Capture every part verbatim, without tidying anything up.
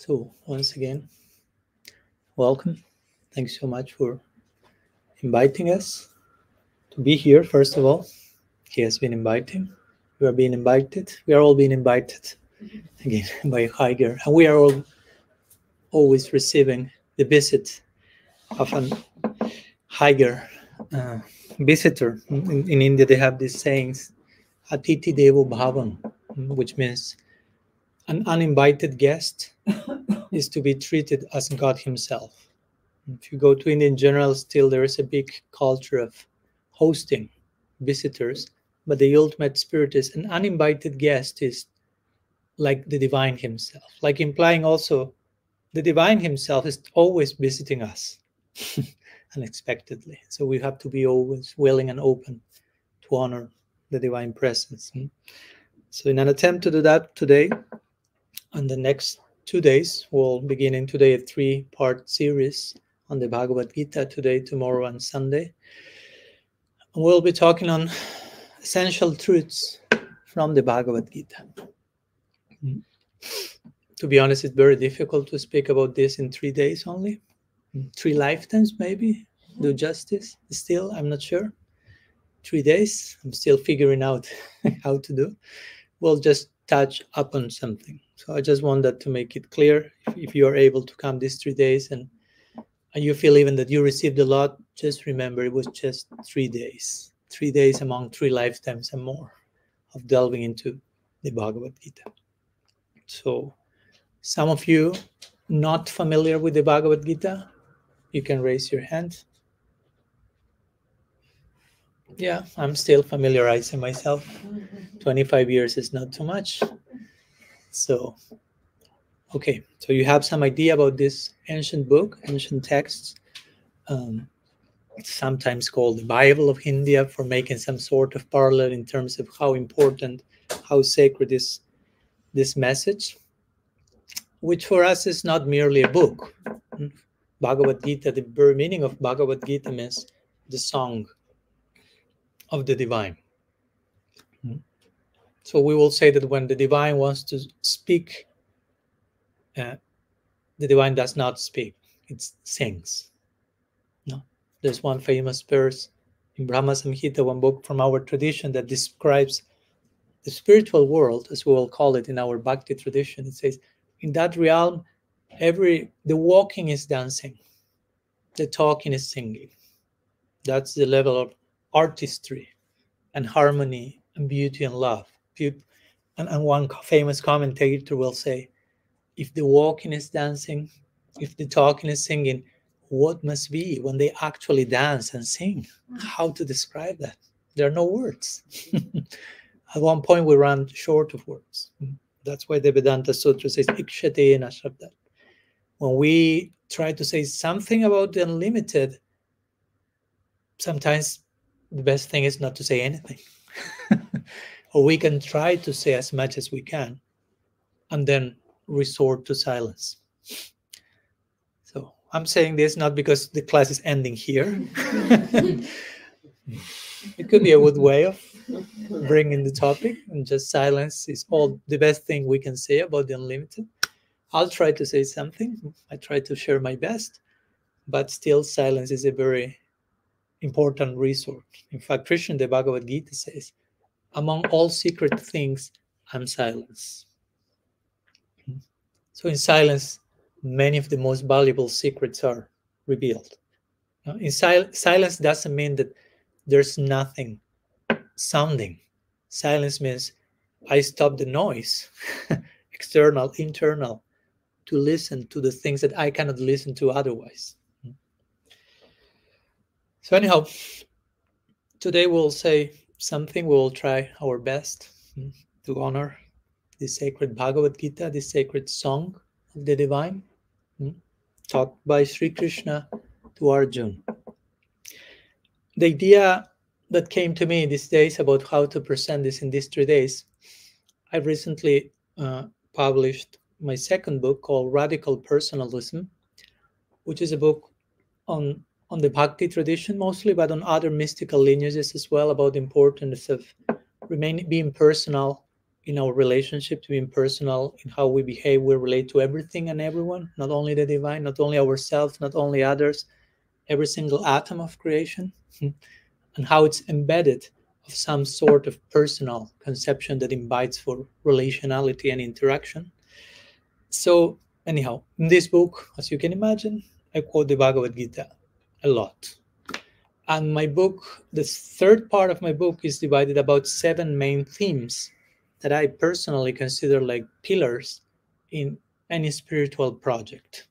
So once again, welcome. Thanks so much for inviting us to be here. First of all, he has been inviting. We are being invited. We are all being invited again by Haiger, and we are all always receiving the visit of an Haiger uh, visitor. In, in India, they have these sayings, "Atiti Devo Bhavan," which means an uninvited guest is to be treated as God Himself. If you go to India in general, still there is a big culture of hosting visitors, but the ultimate spirit is an uninvited guest is like the divine himself, like implying also the divine himself is always visiting us unexpectedly. So we have to be always willing and open to honor the divine presence. So in an attempt to do that today, and the next two days, we'll beginning today a three-part series on the Bhagavad Gita, today, tomorrow, and Sunday. And we'll be talking on essential truths from the Bhagavad Gita. Mm. To be honest, it's very difficult to speak about this in three days only. Three lifetimes, maybe, do justice. Still, I'm not sure. Three days, I'm still figuring out how to do. We'll just touch upon something. So I just want that to make it clear. If, if you are able to come these three days and, and you feel even that you received a lot, just remember it was just three days. Three days among three lifetimes and more of delving into the Bhagavad Gita. So some of you not familiar with the Bhagavad Gita, you can raise your hand. Yeah, I'm still familiarizing myself. twenty-five years is not too much. So, okay, so you have some idea about this ancient book, ancient texts, um, sometimes called the Bible of India, for making some sort of parallel in terms of how important, how sacred is this message, which for us is not merely a book. Bhagavad Gita, the very meaning of Bhagavad Gita means the song of the divine. So we will say that when the divine wants to speak, uh, the divine does not speak, it sings. No, there's one famous verse in Brahma Samhita, one book from our tradition that describes the spiritual world, as we will call it in our Bhakti tradition. It says, in that realm, every the walking is dancing, the talking is singing. That's the level of artistry and harmony and beauty and love. And, and one famous commentator will say, if the walking is dancing, if the talking is singing, what must be when they actually dance and sing? How to describe that? There are no words. At one point, we ran short of words. That's why the Vedanta Sutra says, Ikshate na shabda. When we try to say something about the unlimited, sometimes the best thing is not to say anything. Or we can try to say as much as we can and then resort to silence. So I'm saying this not because the class is ending here. It could be a good way of bringing the topic, and just silence is all the best thing we can say about the unlimited. I'll try to say something. I try to share my best, but still silence is a very important resource. In fact, Krishna in the Bhagavad Gita says, among all secret things, I'm silence. So in silence, many of the most valuable secrets are revealed. In sil- silence doesn't mean that there's nothing sounding. Silence means I stop the noise, external, internal, to listen to the things that I cannot listen to otherwise. So anyhow, today we'll say something, we'll try our best to honor the sacred Bhagavad Gita, the sacred song of the divine, taught by Sri Krishna to Arjuna. The idea that came to me these days about how to present this in these three days, I recently uh, published my second book called Radical Personalism, which is a book on, on the Bhakti tradition mostly, but on other mystical lineages as well, about the importance of remaining being personal in our relationship, being personal, in how we behave, we relate to everything and everyone, not only the divine, not only ourselves, not only others, every single atom of creation, and how it's embedded of some sort of personal conception that invites for relationality and interaction. So anyhow, in this book, as you can imagine, I quote the Bhagavad Gita a lot. And my book, the third part of my book, is divided about seven main themes that I personally consider like pillars in any spiritual project.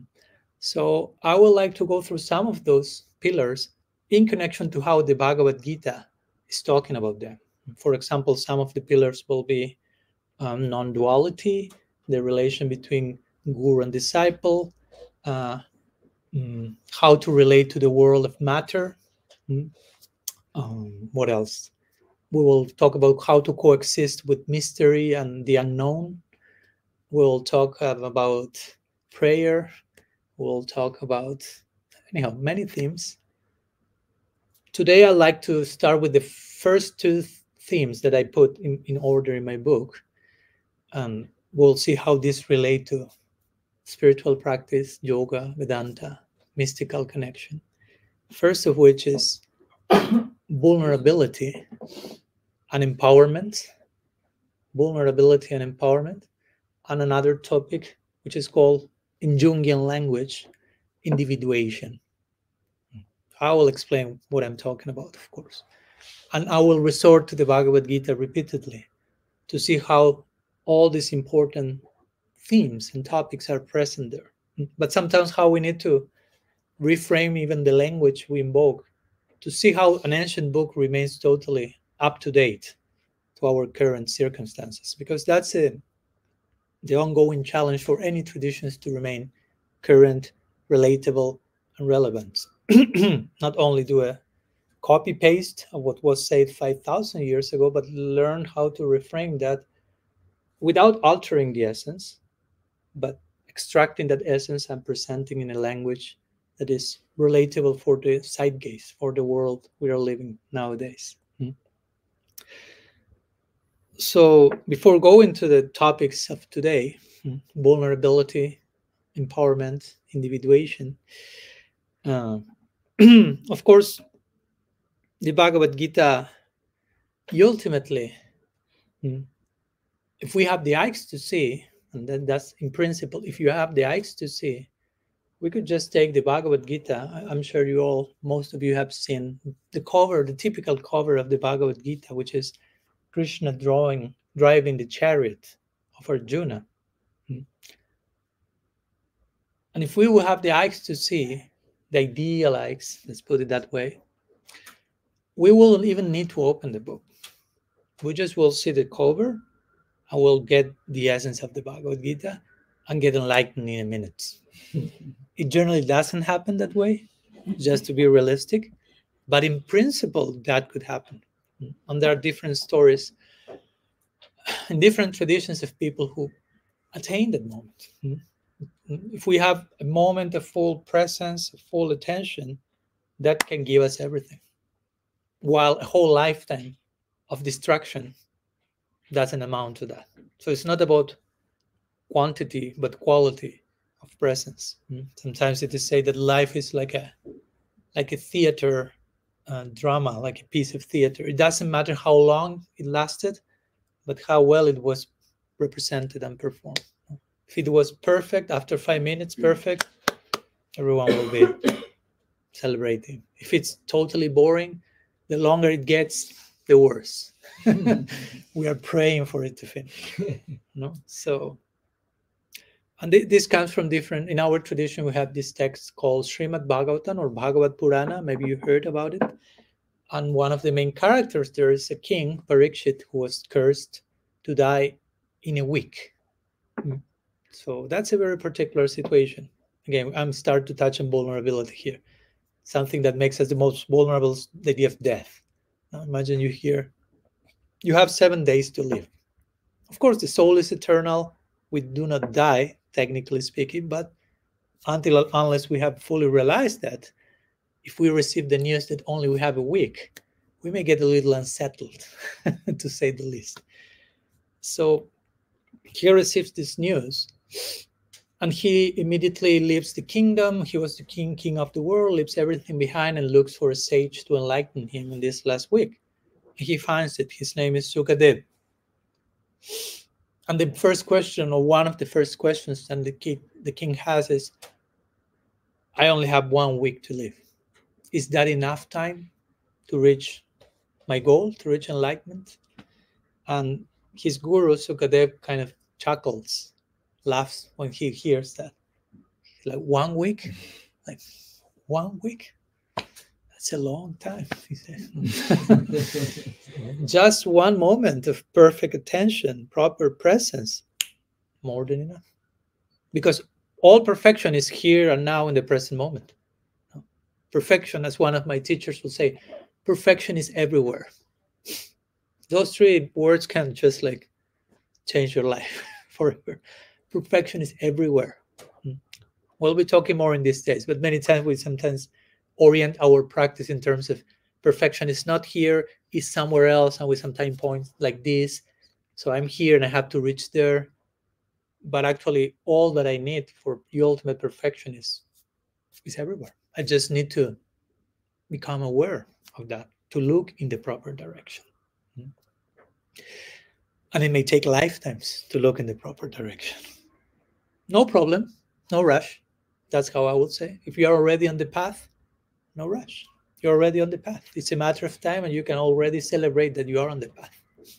So I would like to go through some of those pillars in connection to how the Bhagavad Gita is talking about them. For example, some of the pillars will be um, non-duality, the relation between guru and disciple, uh, mm, how to relate to the world of matter. Mm. Um, what else? We will talk about how to coexist with mystery and the unknown. We'll talk about prayer. We'll talk about, anyhow, many themes. Today, I'd like to start with the first two th- themes that I put in, in order in my book. And we'll see how these relate to spiritual practice, yoga, Vedanta, mystical connection. First of which is vulnerability and empowerment. Vulnerability and empowerment. And another topic, which is called, in Jungian language, individuation. I will explain what I'm talking about, of course. And I will resort to the Bhagavad Gita repeatedly to see how all these important themes and topics are present there. But sometimes how we need to reframe even the language we invoke to see how an ancient book remains totally up to date to our current circumstances, because that's a, the ongoing challenge for any traditions to remain current, relatable, and relevant. Not only do a copy paste of what was said five thousand years ago, but learn how to reframe that without altering the essence, but extracting that essence and presenting in a language that is relatable for the zeitgeist, for the world we are living nowadays. So before going to the topics of today, vulnerability, empowerment, individuation, uh, of course, the Bhagavad Gita, ultimately, if we have the eyes to see, and then that's in principle, if you have the eyes to see, we could just take the Bhagavad Gita. I'm sure you all, most of you have seen the cover, the typical cover of the Bhagavad Gita, which is Krishna drawing, driving the chariot of Arjuna. And if we will have the eyes to see, the ideal eyes, let's put it that way, we will even need to open the book. We just will see the cover and we'll get the essence of the Bhagavad Gita and get enlightened in a minute. It generally doesn't happen that way, just to be realistic. But in principle, that could happen. And there are different stories and different traditions of people who attain that moment. If we have a moment of full presence, of full attention, that can give us everything. While a whole lifetime of distraction doesn't amount to that. So it's not about quantity, but quality of presence. Sometimes it is said that life is like a like a theater uh, drama, like a piece of theater. It doesn't matter how long it lasted, but how well it was represented and performed. If it was perfect after five minutes, perfect, everyone will be celebrating. If it's totally boring, the longer it gets, the worse. We are praying for it to finish. No, so, and th- this comes from different. In our tradition, we have this text called Srimad Bhagavatam or Bhagavad Purana. Maybe you heard about it. And one of the main characters there is a king, Parikshit, who was cursed to die in a week. So that's a very particular situation. Again, I'm starting to touch on vulnerability here. Something that makes us the most vulnerable is the idea of death. Now imagine you here, you have seven days to live. Of course, the soul is eternal. We do not die, technically speaking, but until unless we have fully realized that, if we receive the news that only we have a week, we may get a little unsettled, to say the least. So he receives this news, and he immediately leaves the kingdom. He was the king, king of the world, leaves everything behind and looks for a sage to enlighten him in this last week. He finds it. His name is Sukadev. And the first question, or one of the first questions that the king, the king has is, I only have one week to live. Is that enough time to reach my goal, to reach enlightenment? And his guru, Sukadev, kind of chuckles, laughs when he hears that. He's like, one week? Like, one week? That's a long time, he says. Just one moment of perfect attention, proper presence, more than enough. Because all perfection is here and now in the present moment. Perfection, as one of my teachers will say, perfection is everywhere. Those three words can just like change your life forever. Perfection is everywhere. We'll be talking more in these days, but many times we sometimes orient our practice in terms of perfection is not here, is somewhere else, and we sometimes point like this. So I'm here and I have to reach there. But actually, all that I need for the ultimate perfection is, is everywhere. I just need to become aware of that, to look in the proper direction. And it may take lifetimes to look in the proper direction. No problem, no rush. That's how I would say. If you are already on the path, no rush. You're already on the path. It's a matter of time, and you can already celebrate that you are on the path.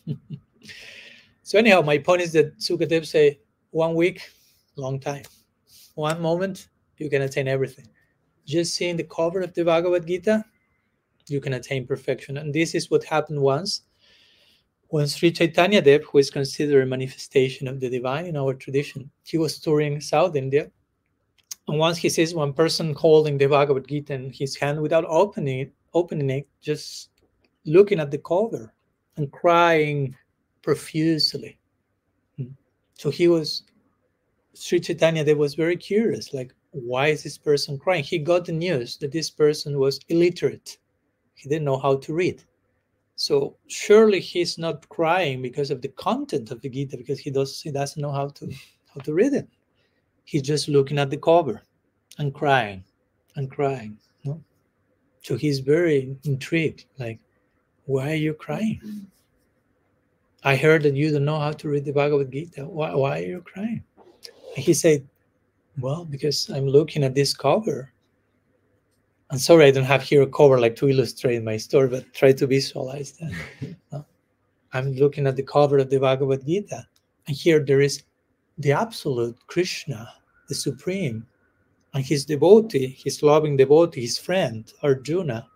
So anyhow, my point is that Sukadev say, one week, long time. One moment, you can attain everything. Just seeing the cover of the Bhagavad Gita, you can attain perfection. And this is what happened once when Sri Chaitanya Dev, who is considered a manifestation of the divine in our tradition, he was touring South India. And once he sees one person holding the Bhagavad Gita in his hand without opening it, opening it, just looking at the cover and crying profusely. So he was, Sri Chaitanya Dev was very curious, like, why is this person crying? He got the news that this person was illiterate. He didn't know how to read. So surely he's not crying because of the content of the Gita, because he does he doesn't know how to how to read it. He's just looking at the cover and crying and crying. No? So he's very intrigued, like, why are you crying? I heard that you don't know how to read the Bhagavad Gita. Why, why are you crying? And he said, well, because I'm looking at this cover. I'm sorry I don't have here a cover like to illustrate my story, but try to visualize that. No? I'm looking at the cover of the Bhagavad Gita, and here there is the absolute Krishna, the Supreme, and his devotee, his loving devotee, his friend, Arjuna.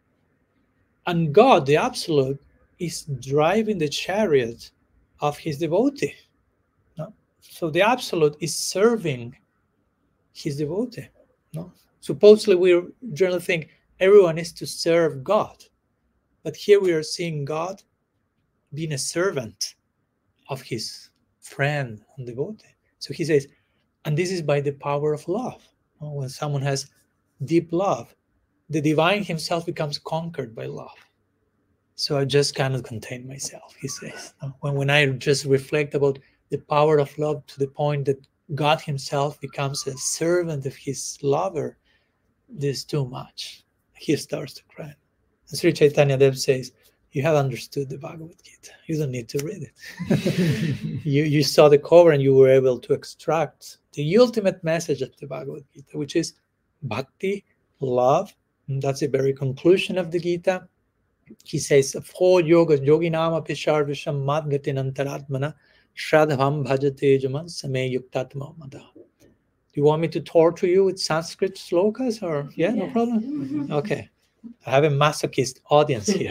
And God, the absolute, is driving the chariot of his devotee. No? So the absolute is serving his devotee. No? Supposedly we generally think everyone is to serve God. But here we are seeing God being a servant of his friend and devotee. So he says, and this is by the power of love. When someone has deep love, the divine himself becomes conquered by love. So I just cannot contain myself, he says. When, when I just reflect about the power of love to the point that God himself becomes a servant of his lover, this is too much. He starts to cry. And Sri Chaitanya Dev says, you have understood the Bhagavad Gita. You don't need to read it. you, you saw the cover and you were able to extract the ultimate message of the Bhagavad Gita, which is bhakti, love. And that's the very conclusion of the Gita. He says, of all yogas, yoginam api sarvisham madgatin antaratmana shradhavam bhajate jaman same yuktatma mada. Do you want me to torture you with Sanskrit slokas? Or yeah, yes. No problem? Okay. I have a masochist audience here.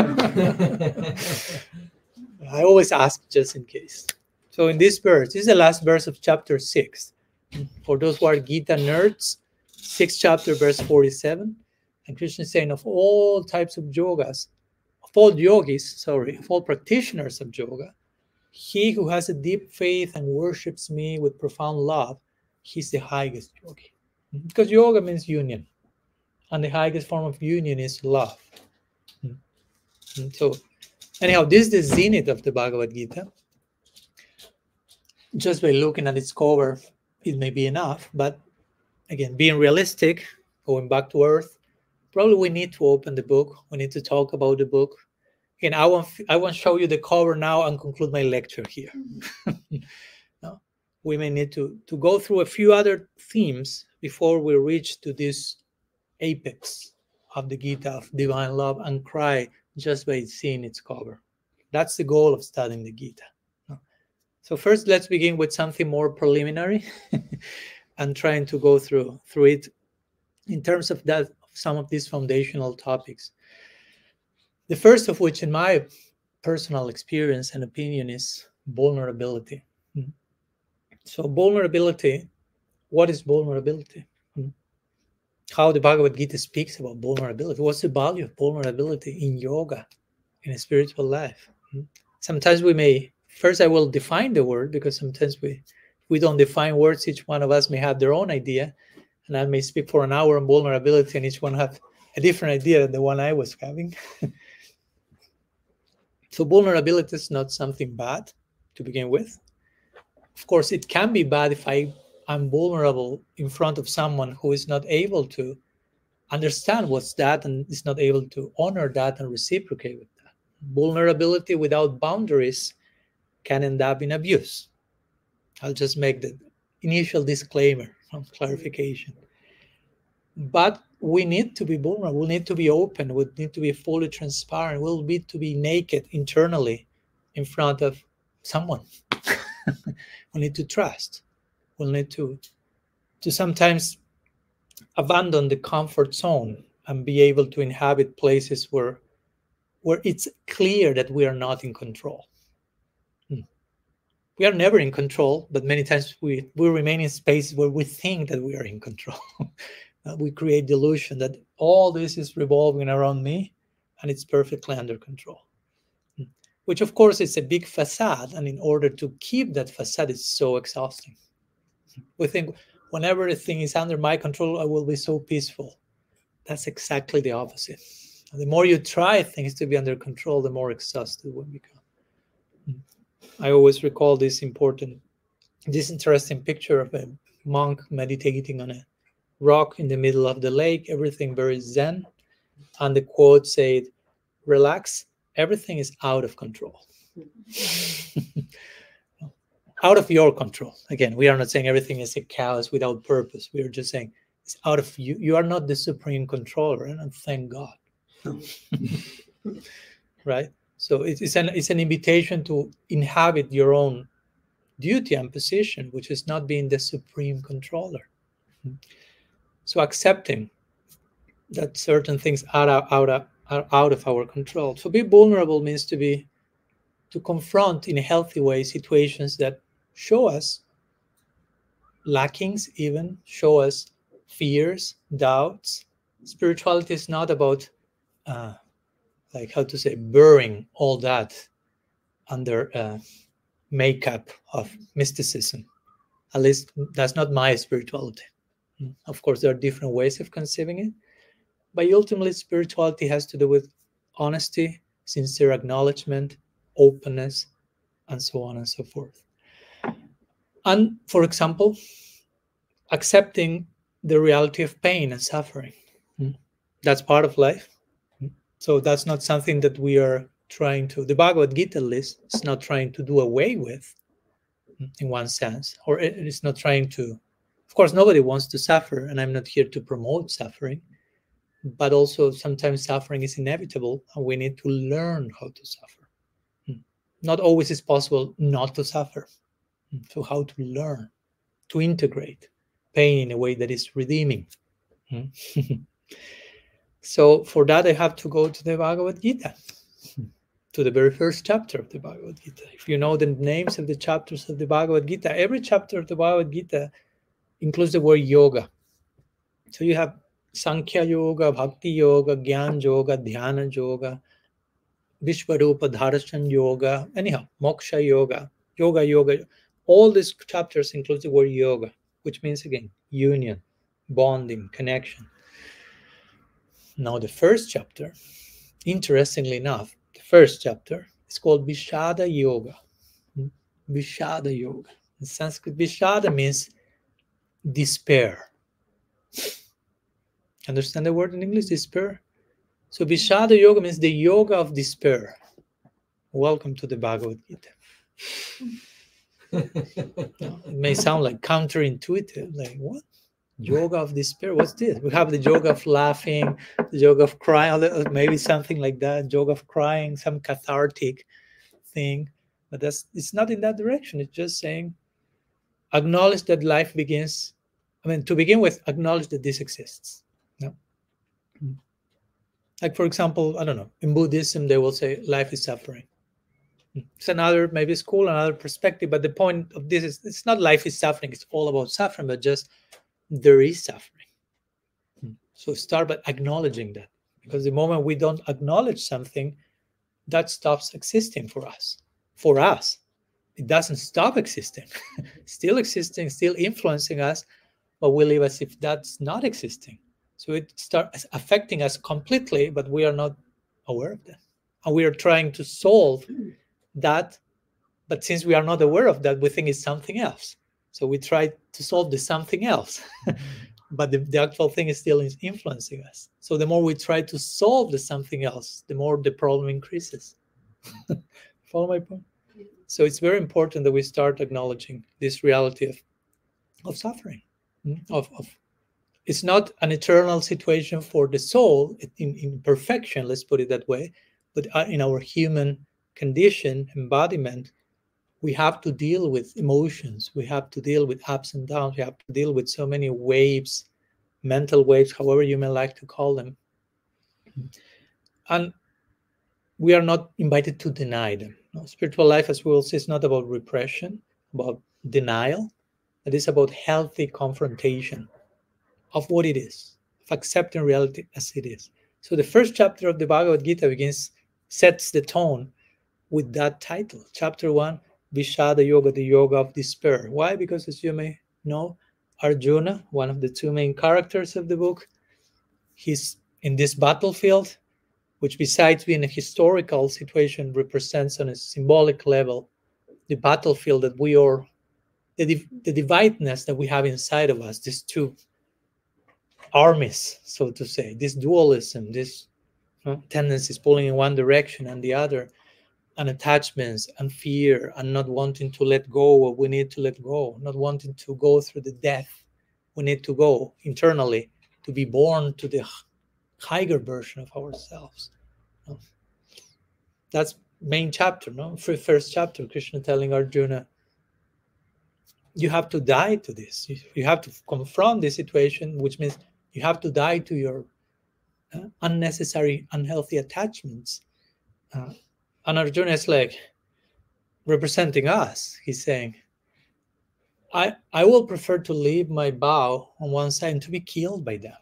I always ask just in case. So in this verse, this is the last verse of chapter six. For those who are Gita nerds, sixth chapter, verse forty-seven. And Krishna is saying, of all types of yogas, of all yogis, sorry, of all practitioners of yoga, he who has a deep faith and worships me with profound love, he's the highest yogi. Because yoga means union. And the highest form of union is love. And so, anyhow, this is the zenith of the Bhagavad Gita. just by looking at its cover, it may be enough. But again, being realistic, going back to earth, probably we need to open the book. We need to talk about the book. Again, I won't, I won't show you the cover now and conclude my lecture here. No, we may need to, to go through a few other themes before we reach to this apex of the Gita, of divine love, and cry just by seeing its cover. That's the goal of studying the Gita. So first, let's begin with something more preliminary and trying to go through through it in terms of that, some of these foundational topics. The first of which, in my personal experience and opinion, is vulnerability. So vulnerability, what is vulnerability? How the Bhagavad Gita speaks about vulnerability. What's the value of vulnerability in yoga, in a spiritual life? Sometimes we may, first I will define the word, because sometimes we, we don't define words. Each one of us may have their own idea, and I may speak for an hour on vulnerability, and each one have a different idea than the one I was having. So vulnerability is not something bad to begin with. Of course, it can be bad if I am vulnerable in front of someone who is not able to understand what's that and is not able to honor that and reciprocate with that. Vulnerability without boundaries can end up in abuse. I'll just make the initial disclaimer, clarification. But we need to be vulnerable. We need to be open. We need to be fully transparent. We'll need to be naked internally in front of someone. We need to trust. We'll need to, to sometimes abandon the comfort zone and be able to inhabit places where, where it's clear that we are not in control. Hmm. We are never in control, but many times we, we remain in spaces where we think that we are in control. uh, we create delusion that all this is revolving around me and it's perfectly under control. Hmm. Which of course is a big facade, and in order to keep that facade, it's so exhausting. We think whenever a thing is under my control, I will be so peaceful. That's exactly the opposite. The more you try things to be under control, the more exhausted we become. I always recall this important, this interesting picture of a monk meditating on a rock in the middle of the lake, everything very zen. And the quote said, "Relax, everything is out of control." Out of your control. Again, we are not saying everything is a chaos without purpose. We are just saying it's out of you. You are not the supreme controller, and thank God. Right? So it's an it's an invitation to inhabit your own duty and position, which is not being the supreme controller. So accepting that certain things are out of, are out of our control. To be vulnerable means to be to confront in a healthy way situations that show us lackings, even show us fears, doubts. Spirituality is not about uh, like how to say burying all that under uh, makeup of mysticism. At least that's not my spirituality. Of course, there are different ways of conceiving it, but ultimately spirituality has to do with honesty, sincere acknowledgement, openness, and so on and so forth. And for example, accepting the reality of pain and suffering. That's part of life. So that's not something that we are trying to, the Bhagavad Gita at least, is not trying to do away with in one sense, or it is not trying to, of course, nobody wants to suffer, and I'm not here to promote suffering, but also sometimes suffering is inevitable and we need to learn how to suffer. Not always is possible not to suffer. So how to learn, to integrate pain in a way that is redeeming. So for that, I have to go to the Bhagavad Gita, to the very first chapter of the Bhagavad Gita. If you know the names of the chapters of the Bhagavad Gita, every chapter of the Bhagavad Gita includes the word yoga. So you have Sankhya Yoga, Bhakti Yoga, Gyan Yoga, Dhyana Yoga, Vishvarupa Darshan Yoga, anyhow, Moksha Yoga, Yoga Yoga. All these chapters include the word yoga, which means, again, union, bonding, connection. Now, the first chapter, interestingly enough, the first chapter is called Vishada Yoga. Vishada Yoga. In Sanskrit, Vishada means despair. Understand the word in English, despair? So Vishada Yoga means the yoga of despair. Welcome to the Bhagavad Gita. No, it may sound like counterintuitive, like what? Yoga of despair, what's this? We have the yoga of laughing, the yoga of crying, maybe something like that, yoga of crying, some cathartic thing. But that's it's not in that direction. It's just saying, acknowledge that life begins. I mean, to begin with, acknowledge that this exists. No? Like, for example, I don't know, in Buddhism, they will say life is suffering. It's another, maybe school, another perspective, but the point of this is it's not life is suffering, it's all about suffering, but just there is suffering. So start by acknowledging that, because the moment we don't acknowledge something, that stops existing for us. For us, it doesn't stop existing. Still existing, still influencing us, but we live as if that's not existing. So it starts affecting us completely, but we are not aware of that. And we are trying to solve that, but since we are not aware of that, we think it's something else. So we try to solve the something else, but the, the actual thing is still influencing us. So the more we try to solve the something else, the more the problem increases. Follow my point? So it's very important that we start acknowledging this reality of, of suffering. Of, of It's not an eternal situation for the soul in, in perfection, let's put it that way, but in our human condition, embodiment, we have to deal with emotions. We have to deal with ups and downs. We have to deal with so many waves, mental waves, however you may like to call them. And we are not invited to deny them. No, spiritual life, as we will see, is not about repression, about denial. It is about healthy confrontation of what it is, of accepting reality as it is. So the first chapter of the Bhagavad Gita begins, sets the tone with that title. Chapter one, Vishada Yoga, the yoga of despair. Why? Because as you may know, Arjuna, one of the two main characters of the book, he's in this battlefield, which besides being a historical situation, represents on a symbolic level the battlefield that we are, the, the dividedness that we have inside of us, these two armies, so to say, this dualism, this uh, tendencies pulling in one direction and the other, and attachments and fear and not wanting to let go what we need to let go, not wanting to go through the death we need to go internally to be born to the higher version of ourselves. That's main chapter, no? First chapter, Krishna telling Arjuna, you have to die to this. You have to confront this situation, which means you have to die to your uh, unnecessary, unhealthy attachments. Uh, and Arjuna is like representing us. He's saying, I, I will prefer to leave my bow on one side and to be killed by them.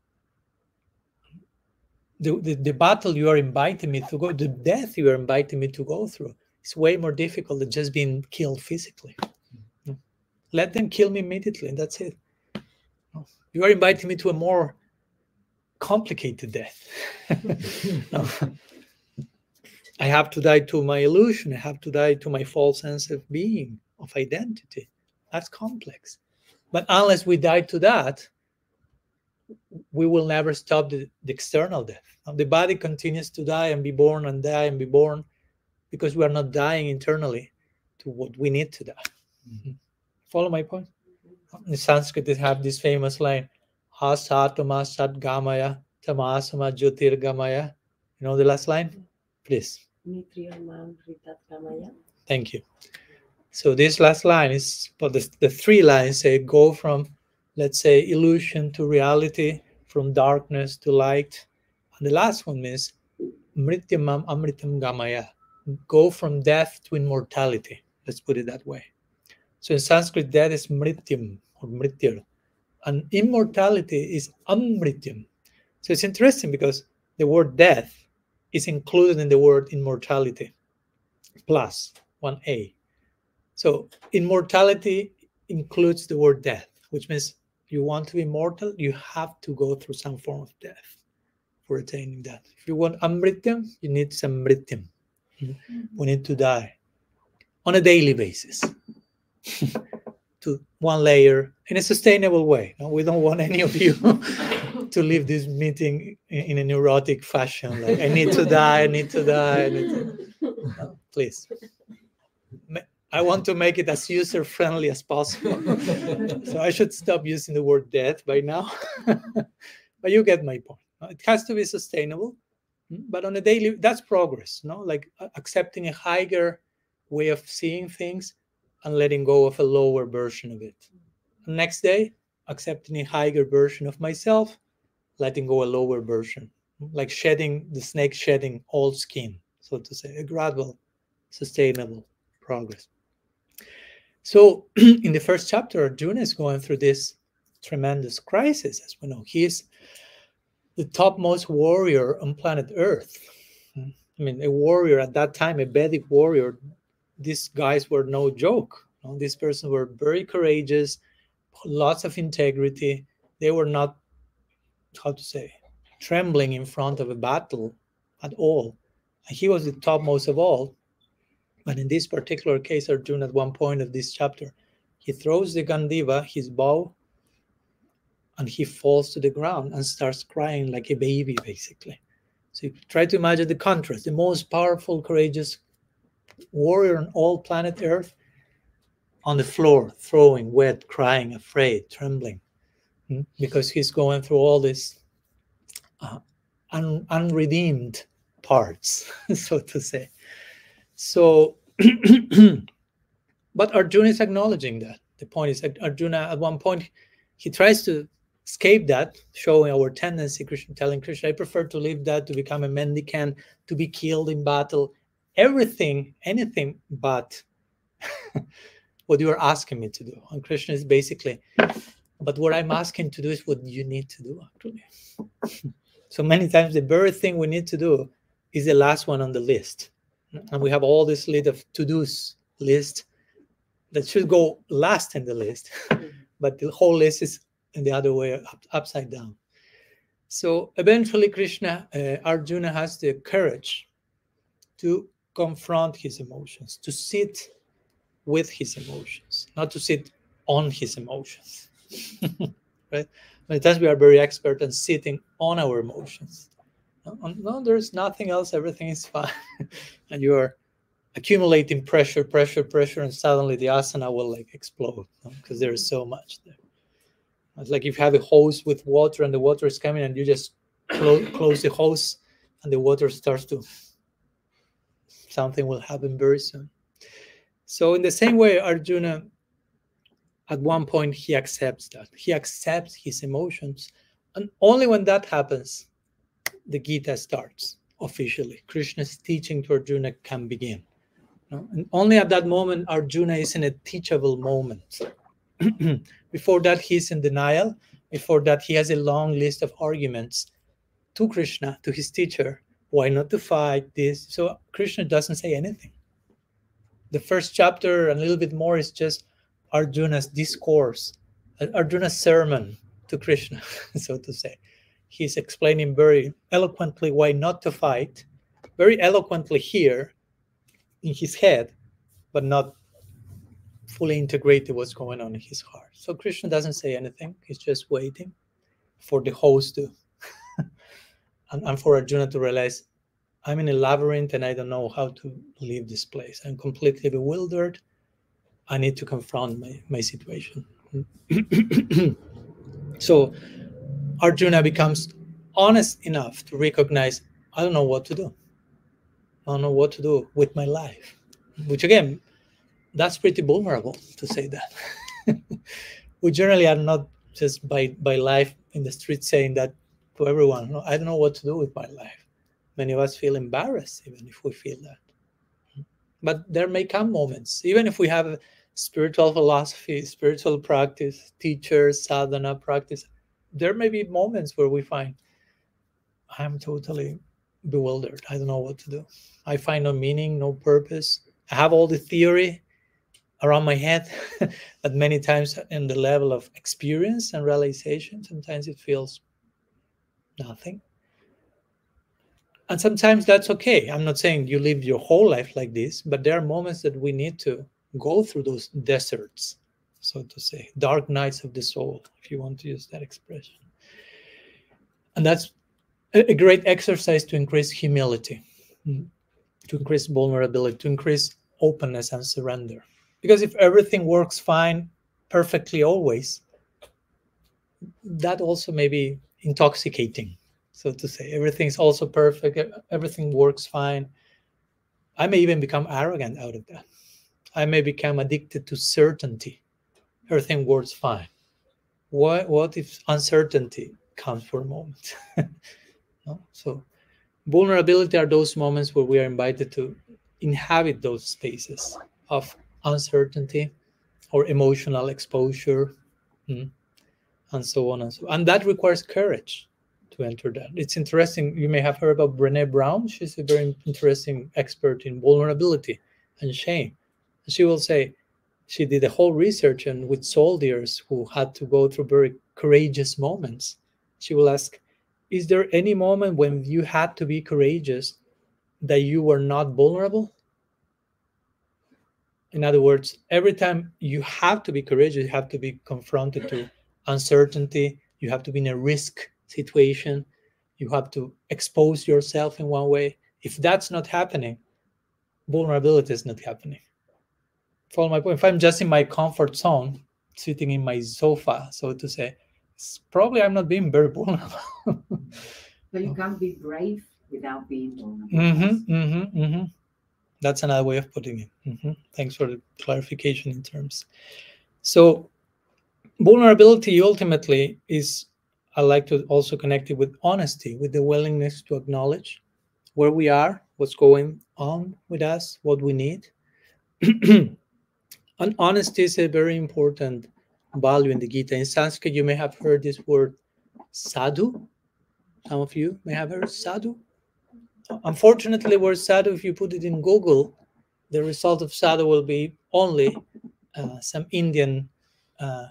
The, the, the battle you are inviting me to go, the death you are inviting me to go through, is way more difficult than just being killed physically. Let them kill me immediately, and that's it. You are inviting me to a more complicated death. No. I have to die to my illusion. I have to die to my false sense of being, of identity. That's complex. But unless we die to that, we will never stop the, the external death. The body continues to die and be born and die and be born because we are not dying internally to what we need to die. Mm-hmm. Follow my point? In Sanskrit, they have this famous line, Asatama Sadgamaya Tamasama Jyotirgamaya. You know the last line? Please. Thank you. So this last line is, but the, the three lines say go from, let's say, illusion to reality, from darkness to light. And the last one means Mrityamam Amritam Gamaya. Go from death to immortality. Let's put it that way. So in Sanskrit, death is Mrityam or Mrityar. And immortality is Amrityam. So it's interesting because the word death is included in the word immortality, plus one A. So immortality includes the word death, which means if you want to be immortal, you have to go through some form of death for attaining that. If you want Amrityam, you need some Mrityam. Mm-hmm. We need to die on a daily basis. to one layer in a sustainable way. No, we don't want any of you to leave this meeting in, in a neurotic fashion. Like, I need to die, I need to die. I need to... No, please. I want to make it as user-friendly as possible. So I should stop using the word death by now. But you get my point. It has to be sustainable. But on a daily, that's progress. No, like accepting a higher way of seeing things and letting go of a lower version of it. The next day, accepting a higher version of myself, letting go a lower version, like shedding the snake, shedding all skin, so to say, a gradual, sustainable progress. So in the first chapter, Arjuna is going through this tremendous crisis, as we know. He is the topmost warrior on planet Earth. I mean, a warrior at that time, a Vedic warrior, these guys were no joke. You know, these persons were very courageous, lots of integrity. They were not, how to say, trembling in front of a battle at all. And he was the topmost of all. But in this particular case, Arjuna, at one point of this chapter, he throws the Gandiva, his bow, and he falls to the ground and starts crying like a baby, basically. So you try to imagine the contrast. The most powerful, courageous warrior on all planet Earth on the floor, throwing, wet, crying, afraid, trembling, hmm? because he's going through all these uh, un unredeemed parts, so to say. So, but Arjuna is acknowledging that. The point is that Arjuna, at one point, he tries to escape that, showing our tendency, Krishna, telling Krishna, I prefer to leave that, to become a mendicant, to be killed in battle, everything, anything but what you are asking me to do. And Krishna is basically, but what I'm asking to do is what you need to do, actually. So many times the very thing we need to do is the last one on the list. And we have all this list of to-dos list that should go last in the list, but the whole list is in the other way, up, upside down. So eventually Krishna, uh, Arjuna has the courage to confront his emotions, to sit with his emotions, not to sit on his emotions. Right? Many times we are very expert in sitting on our emotions. No, no, there's nothing else, everything is fine. And you are accumulating pressure, pressure, pressure, and suddenly the asana will like explode, because no? there is so much there. It's like if you have a hose with water and the water is coming and you just close, close the hose and the water starts to, something will happen very soon. So in the same way, Arjuna, at one point, he accepts that. He accepts his emotions. And only when that happens, the Gita starts officially. Krishna's teaching to Arjuna can begin. No? And only at that moment, Arjuna is in a teachable moment. Before that, he's in denial. Before that, he has a long list of arguments to Krishna, to his teacher. Why not to fight this? So Krishna doesn't say anything. The first chapter and a little bit more is just Arjuna's discourse, Arjuna's sermon to Krishna, so to say. He's explaining very eloquently why not to fight, very eloquently here in his head, but not fully integrated what's going on in his heart. So Krishna doesn't say anything. He's just waiting for the host to, and, and for Arjuna to realize, I'm in a labyrinth and I don't know how to leave this place. I'm completely bewildered. I need to confront my, my situation. So Arjuna becomes honest enough to recognize, I don't know what to do. I don't know what to do with my life. Which again, that's pretty vulnerable to say that. We generally are not just by, by life in the street saying that to everyone. No, I don't know what to do with my life. Many of us feel embarrassed even if we feel that. But there may come moments, even if we have spiritual philosophy, spiritual practice, teachers, sadhana practice, there may be moments where we find, I'm totally bewildered. I don't know what to do. I find no meaning, no purpose. I have all the theory around my head, but many times in the level of experience and realization, sometimes it feels nothing. And sometimes that's okay. I'm not saying you live your whole life like this, but there are moments that we need to go through those deserts, so to say, dark nights of the soul, if you want to use that expression. And that's a great exercise to increase humility, to increase vulnerability, to increase openness and surrender. Because if everything works fine, perfectly always, that also may be intoxicating, so to say. Everything's also perfect, everything works fine. I may even become arrogant out of that. I may become addicted to certainty. Everything works fine. What, what if uncertainty comes for a moment? No? So vulnerability are those moments where we are invited to inhabit those spaces of uncertainty or emotional exposure, hmm, and so on and so on. And that requires courage to enter that. It's interesting. You may have heard about Brené Brown. She's a very interesting expert in vulnerability and shame. She will say she did a whole research and with soldiers who had to go through very courageous moments. She will ask, is there any moment when you had to be courageous that you were not vulnerable? In other words, every time you have to be courageous, you have to be confronted to uncertainty, you have to be in a risk situation, you have to expose yourself in one way. If that's not happening, vulnerability is not happening. Follow my point. If I'm just in my comfort zone, sitting in my sofa, so to say, it's probably I'm not being very vulnerable. But you can't be brave without being vulnerable. Mm-hmm, mm-hmm, mm-hmm. That's another way of putting it. Mm-hmm. Thanks for the clarification in terms. So vulnerability ultimately is, I like to also connect it with honesty, with the willingness to acknowledge where we are, what's going on with us, what we need. And honesty is a very important value in the Gita. In Sanskrit, you may have heard this word sadhu. Some of you may have heard sadhu. Unfortunately, word sadhu, if you put it in Google, the result of sadhu will be only uh, some Indian uh,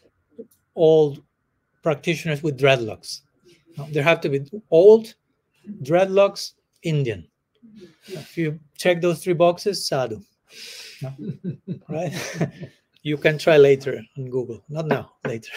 old practitioners with dreadlocks. No, there have to be old, dreadlocks, Indian. If you check those three boxes, sadhu. No? Right? You can try later on Google. Not now, later.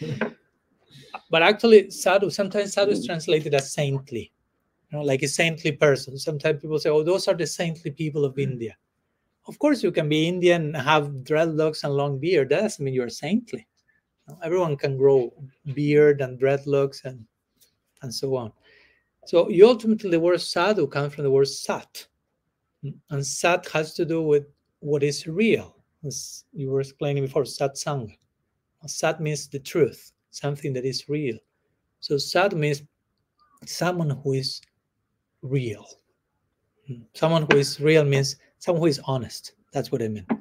But actually, sadhu, sometimes sadhu is translated as saintly. You know, like a saintly person. Sometimes people say, oh, those are the saintly people of India. Of course, you can be Indian, have dreadlocks and long beard. That doesn't mean you're saintly. You know, everyone can grow beard and dreadlocks and, and so on. So you ultimately, the word sadhu comes from the word sat. And sat has to do with what is real. As you were explaining before, satsang. Sat means the truth, something that is real. So sat means someone who is real. Someone who is real means someone who is honest. That's what I mean.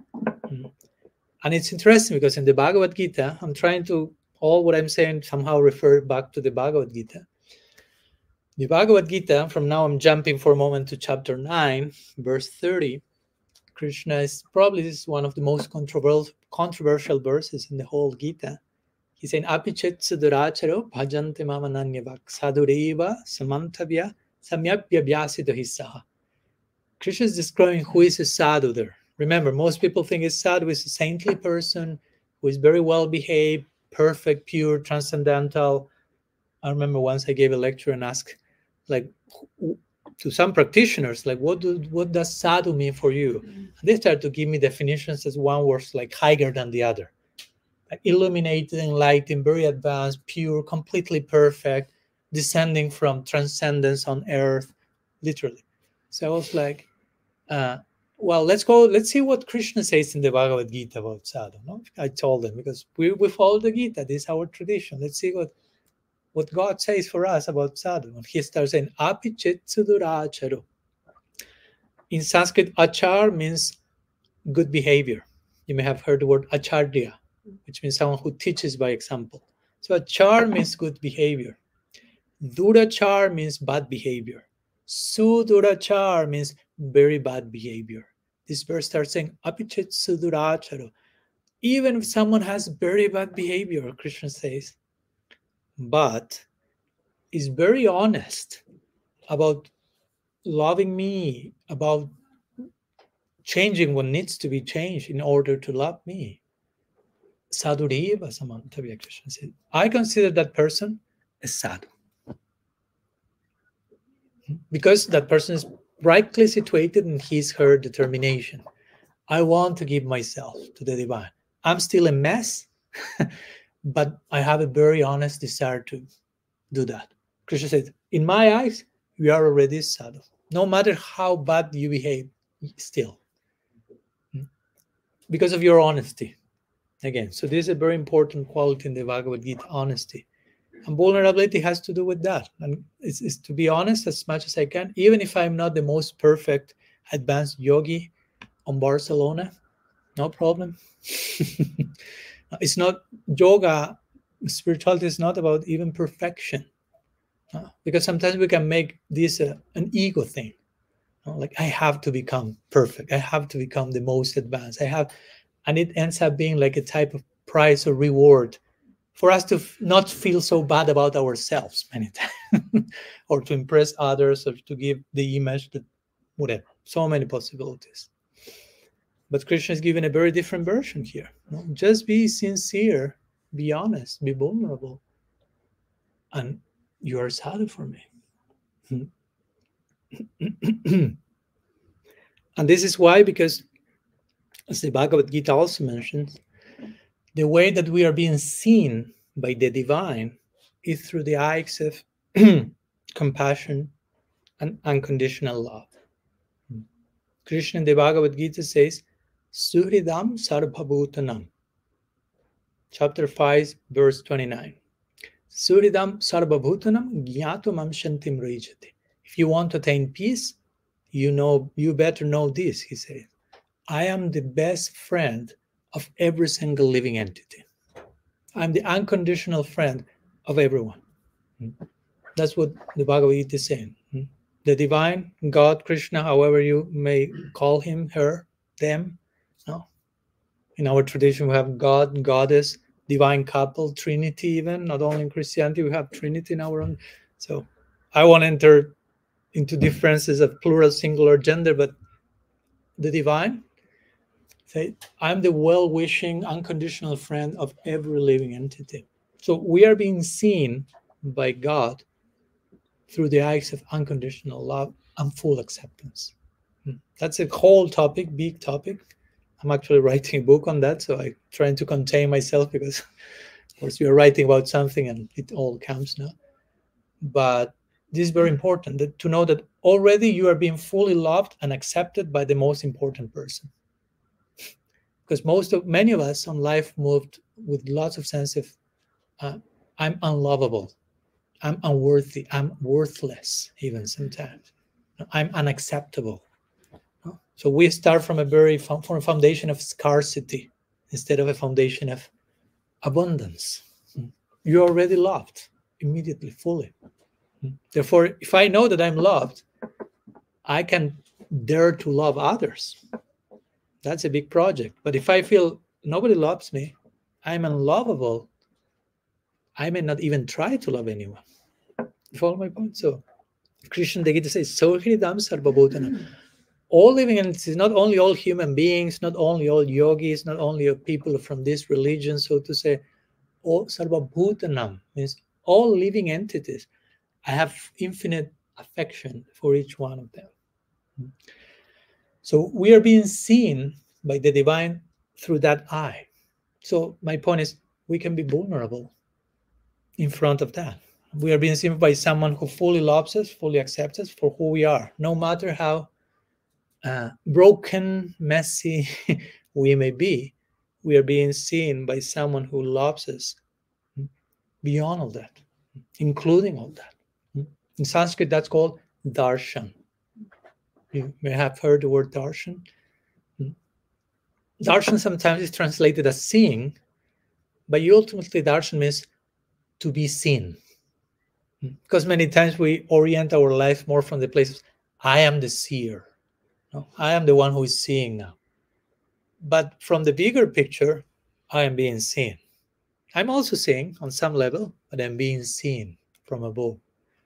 And it's interesting because in the Bhagavad Gita, I'm trying to, all what I'm saying somehow refer back to the Bhagavad Gita. The Bhagavad Gita, from now I'm jumping for a moment to chapter nine, verse thirty. Krishna is probably this is one of the most controversial controversial verses in the whole Gita. He's saying, Apichet suduracharo bhajante mamananyavak sadureva samantavya samyapya vyasito hisaha. Krishna is describing who is a sadhu there. Remember, most people think a sadhu is a saintly person who is very well behaved, perfect, pure, transcendental. I remember once I gave a lecture and asked, like, to some practitioners, like, what do what does sadhu mean for you? And they started to give me definitions as one was like higher than the other. Like illuminated, enlightened, very advanced, pure, completely perfect, descending from transcendence on earth, literally. So I was like, uh, well, let's go, let's see what Krishna says in the Bhagavad Gita about sadhu. No? I told them, because we, we follow the Gita, this is our tradition. Let's see what what God says for us about sadhu. And he starts saying, Apichet suduracharo. In Sanskrit, achar means good behavior. You may have heard the word acharya, which means someone who teaches by example. So achar means good behavior. Durachar means bad behavior. Sudurachar means very bad behavior. This verse starts saying, Apichet suduracharo. Even if someone has very bad behavior, Krishna says, but is very honest about loving me, about changing what needs to be changed in order to love me. Sadhureva Samantavya, Krishna said. I consider that person a sadhu. Because that person is rightly situated in his, her determination. I want to give myself to the divine. I'm still a mess, but I have a very honest desire to do that. Krishna said, in my eyes, you are already sadhu. No matter how bad you behave, still. Because of your honesty. Again, so this is a very important quality in the Bhagavad Gita, honesty. And vulnerability has to do with that. And it's, it's to be honest as much as I can, even if I'm not the most perfect advanced yogi on Barcelona, no problem. It's not yoga, spirituality is not about even perfection. Uh, because sometimes we can make this a, an ego thing. Uh, like, I have to become perfect. I have to become the most advanced. I have, and it ends up being like a type of prize or reward for us to f- not feel so bad about ourselves many times, or to impress others, or to give the image that, whatever, so many possibilities. But Krishna is giving a very different version here. No? Just be sincere, be honest, be vulnerable, and you are sadhu for me. And this is why, because as the Bhagavad Gita also mentions, the way that we are being seen by the divine is through the eyes of compassion and unconditional love. Krishna in the Bhagavad Gita says, Suhridam Sarvabhutanam. Chapter five, verse twenty-nine. Suhridam Sarvabhutanam Gyatumam Shantim Rajati. If you want to attain peace, you know you better know this, he said. I am the best friend of every single living entity. I'm the unconditional friend of everyone. That's what the Bhagavad Gita is saying. The divine, God, Krishna, however you may call him, her, them. No? In our tradition, we have God, Goddess, divine couple, Trinity even. Not only in Christianity, we have Trinity in our own. So I won't enter into differences of plural, singular, gender, but the divine, say, I'm the well-wishing, unconditional friend of every living entity. So we are being seen by God through the eyes of unconditional love and full acceptance. That's a whole topic, big topic. I'm actually writing a book on that, so I'm trying to contain myself because, of course, we are writing about something and it all comes now. But this is very important, that, to know that already you are being fully loved and accepted by the most important person. Because most of many of us on life moved with lots of sense of uh, I'm unlovable, I'm unworthy, I'm worthless, even sometimes. I'm unacceptable. So we start from a very from a foundation of scarcity instead of a foundation of abundance. You're already loved immediately, fully. Therefore, if I know that I'm loved, I can dare to love others. That's a big project. But if I feel nobody loves me, I'm unlovable, I may not even try to love anyone. You follow my point? So Krishna the Gita says, Sohridam Sarvabhutana. All living entities, not only all human beings, not only all yogis, not only people from this religion, so to say, all Sarvabhutanam means all living entities. I have infinite affection for each one of them. So we are being seen by the divine through that eye. So my point is, we can be vulnerable in front of that. We are being seen by someone who fully loves us, fully accepts us for who we are, no matter how uh, broken, messy we may be. We are being seen by someone who loves us beyond all that, including all that. In Sanskrit, that's called darshan. You may have heard the word darshan. Darshan sometimes is translated as seeing, but ultimately darshan means to be seen. Because many times we orient our life more from the place of, I am the seer. No, I am the one who is seeing now. But from the bigger picture, I am being seen. I'm also seeing on some level, but I'm being seen from above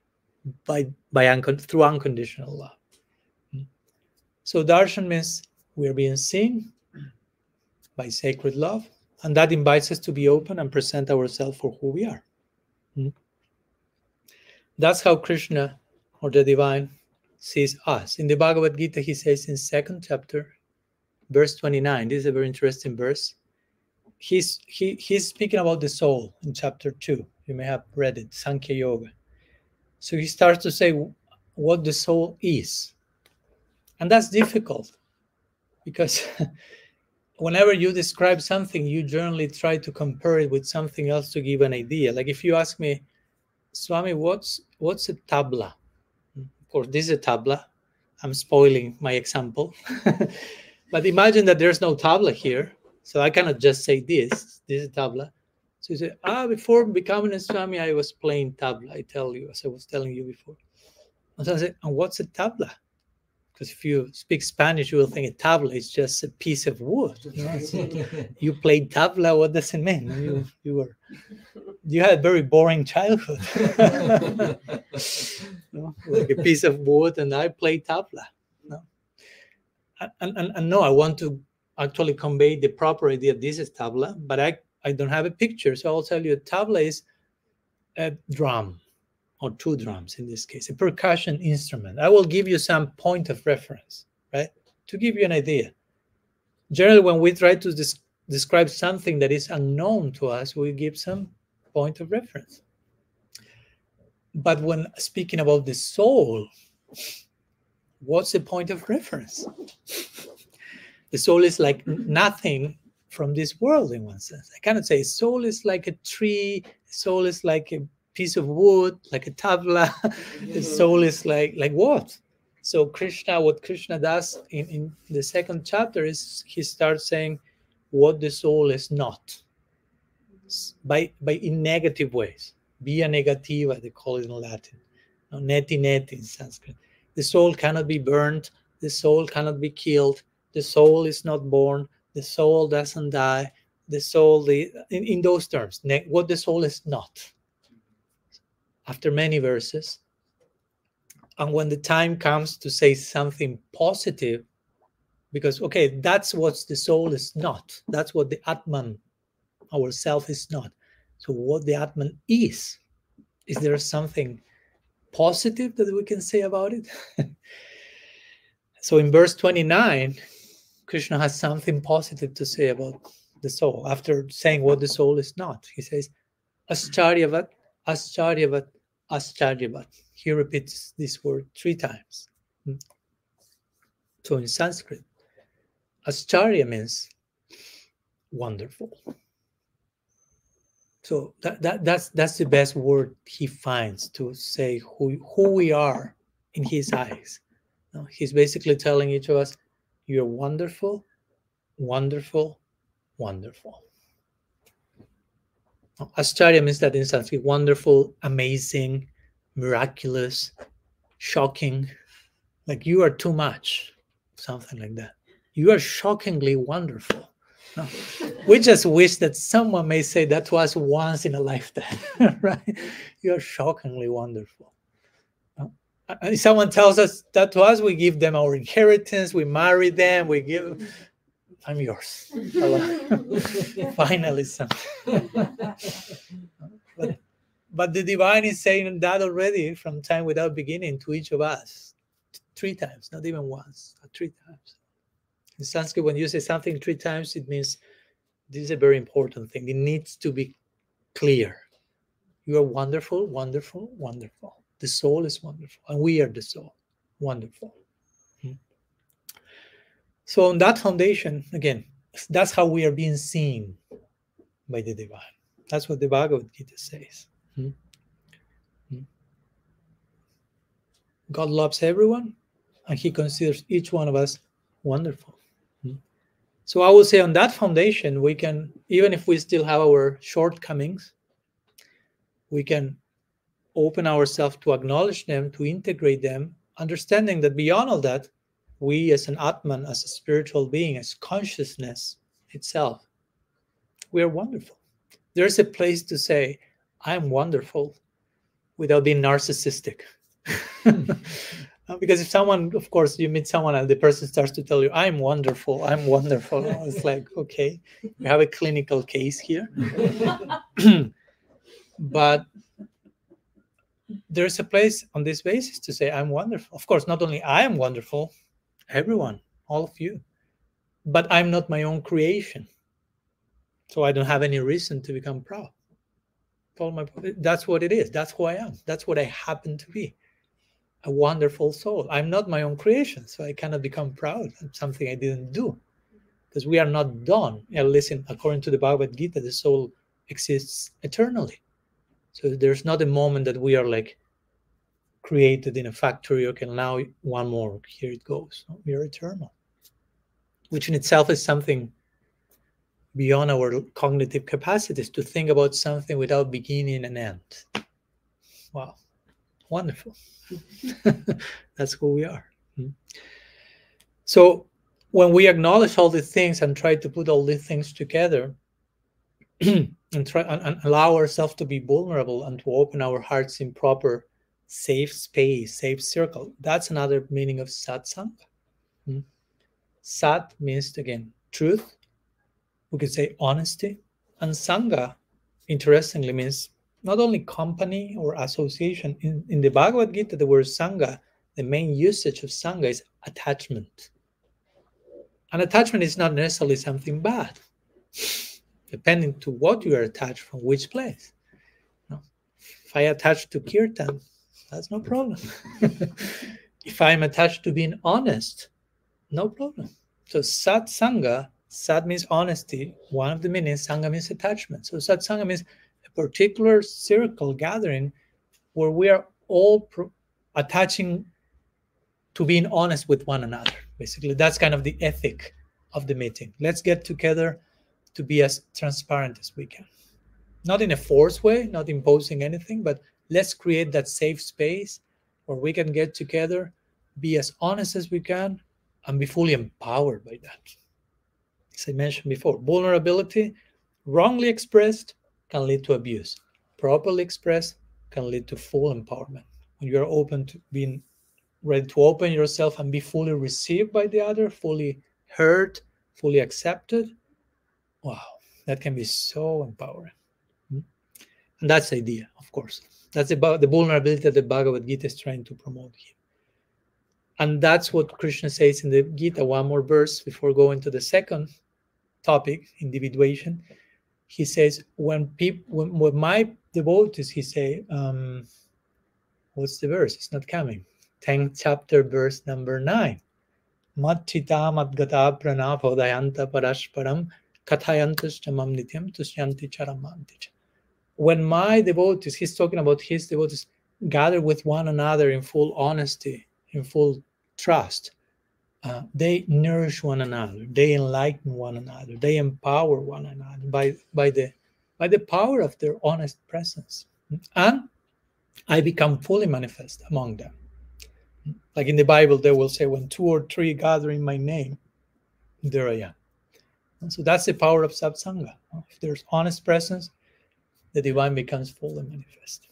by, by uncon- through unconditional love. So darshan means We are being seen by sacred love, and that invites us to be open and present ourselves for who we are. Hmm? That's how Krishna, or the divine, sees us. In the Bhagavad Gita, he says in second chapter, verse twenty-nine, this is a very interesting verse. He's, he, he's speaking about the soul in chapter two. You may have read it, Sankhya Yoga. So he starts to say what the soul is. And that's difficult because whenever you describe something, you generally try to compare it with something else to give an idea. Like if you ask me, Swami, what's what's a tabla? Of course, this is a tabla. I'm spoiling my example. But imagine that there's no tabla here. So I cannot just say this. This is tabla. So you say, ah, before becoming a Swami, I was playing tabla. I tell you, as I was telling you before. And so I say, and what's a tabla? Because if you speak Spanish, you will think a tabla is just a piece of wood. You know? Like, you played tabla, what does it mean? You, you were, you had a very boring childhood. You know, like a piece of wood, and I played tabla. No? And, and, and no, I want to actually convey the proper idea. This is tabla, but I, I don't have a picture. So I'll tell you a tabla is a drum, or two drums in this case, a percussion instrument. I will give you some point of reference, right? To give you an idea. Generally, when we try to des- describe something that is unknown to us, we give some point of reference. But when speaking about the soul, what's the point of reference? The soul is like nothing from this world in one sense. I cannot say soul is like a tree, soul is like a piece of wood, like a tabla. The soul is like like what? So Krishna, what Krishna does in, in the second chapter is he starts saying what the soul is not, by by in negative ways. Via negativa, they call it in Latin. No, neti neti in Sanskrit. The soul cannot be burned. The soul cannot be killed. The soul is not born. The soul doesn't die. The soul, the, in, in those terms, ne- what the soul is not. After many verses, and when the time comes to say something positive, because okay, that's what the soul is not, that's what the Atman, our self, is not. So what the Atman is, is there something positive that we can say about it? So in verse twenty-nine, Krishna has something positive to say about the soul. After saying what the soul is not, he says, Ascharyavat, Ascharyavat, Ascharyavat. He repeats this word three times. So in Sanskrit, Ascharya means wonderful. So that, that that's that's the best word he finds to say who who we are in his eyes. No, he's basically telling each of us, you're wonderful, wonderful, wonderful. Ascharya means that in Sanskrit, wonderful, amazing, miraculous, shocking, like you are too much, something like that. You are shockingly wonderful. No. We just wish that someone may say that to us once in a lifetime, right? You are shockingly wonderful. No? And if someone tells us that to us, we give them our inheritance, we marry them, we give, I'm yours. Finally, something. but, but the divine is saying that already from time without beginning to each of us, three times, not even once, but three times. In Sanskrit, when you say something three times, it means this is a very important thing. It needs to be clear. You are wonderful, wonderful, wonderful. The soul is wonderful, and we are the soul. Wonderful. Hmm. So on that foundation, again, that's how we are being seen by the divine. That's what the Bhagavad Gita says. Hmm? Hmm. God loves everyone, and he considers each one of us wonderful. Hmm. So I would say on that foundation, we can, even if we still have our shortcomings, we can open ourselves to acknowledge them, to integrate them, understanding that beyond all that, we as an Atman, as a spiritual being, as consciousness itself, we are wonderful. There's a place to say, I'm wonderful, without being narcissistic. Uh, Because if someone, of course, you meet someone and the person starts to tell you, I'm wonderful, I'm wonderful. It's like, okay, you have a clinical case here. But there's a place on this basis to say, I'm wonderful. Of course, not only I am wonderful, everyone, all of you, but I'm not my own creation. So I don't have any reason to become proud. Follow my, that's what it is. That's who I am. That's what I happen to be. A wonderful soul. I'm not my own creation, so I cannot become proud of something I didn't do. Because we are not done. And listen, according to the Bhagavad Gita, the soul exists eternally. So there's not a moment that we are like created in a factory. Okay, now one more, here it goes. No, we are eternal, which in itself is something beyond our cognitive capacities to think about something without beginning and end. Wow, wonderful. That's who we are. So when we acknowledge all these things and try to put all these things together and try and, and allow ourselves to be vulnerable and to open our hearts in proper safe space, safe circle, that's another meaning of satsanga. Hmm? Sat means, again, truth. We could say honesty. And sangha, interestingly, means not only company or association. In, in the Bhagavad Gita, the word sangha, the main usage of sangha is attachment. And attachment is not necessarily something bad, depending to what you are attached from, which place. No. If I attach to kirtan, that's no problem. If I'm attached to being honest, no problem. So satsanga, sat means honesty. One of the meanings, sangha means attachment. So satsanga means a particular circle gathering where we are all pro- attaching to being honest with one another. Basically, that's kind of the ethic of the meeting. Let's get together to be as transparent as we can. Not in a forced way, not imposing anything, but let's create that safe space where we can get together, be as honest as we can, and be fully empowered by that. As I mentioned before, vulnerability, wrongly expressed, can lead to abuse. Properly expressed, can lead to full empowerment. When you are open to being ready to open yourself and be fully received by the other, fully heard, fully accepted, wow, that can be so empowering. And that's the idea, of course. That's about the vulnerability that the Bhagavad Gita is trying to promote here. And that's what Krishna says in the Gita. One more verse before going to the second topic, individuation. He says, when people, when, when my devotees, he say, um, what's the verse? It's not coming. tenth chapter, verse number nine. Matchita madgata pranapo dayanta parashparam kathayantas chamam nityam tusyanti charamanti. When my devotees, he's talking about his devotees, gather with one another in full honesty, in full trust, uh, they nourish one another, they enlighten one another, they empower one another by, by, the, by the power of their honest presence. And I become fully manifest among them. Like in the Bible, they will say, when two or three gather in my name, there I am. And so that's the power of satsanga. If there's honest presence, the divine becomes fully manifest.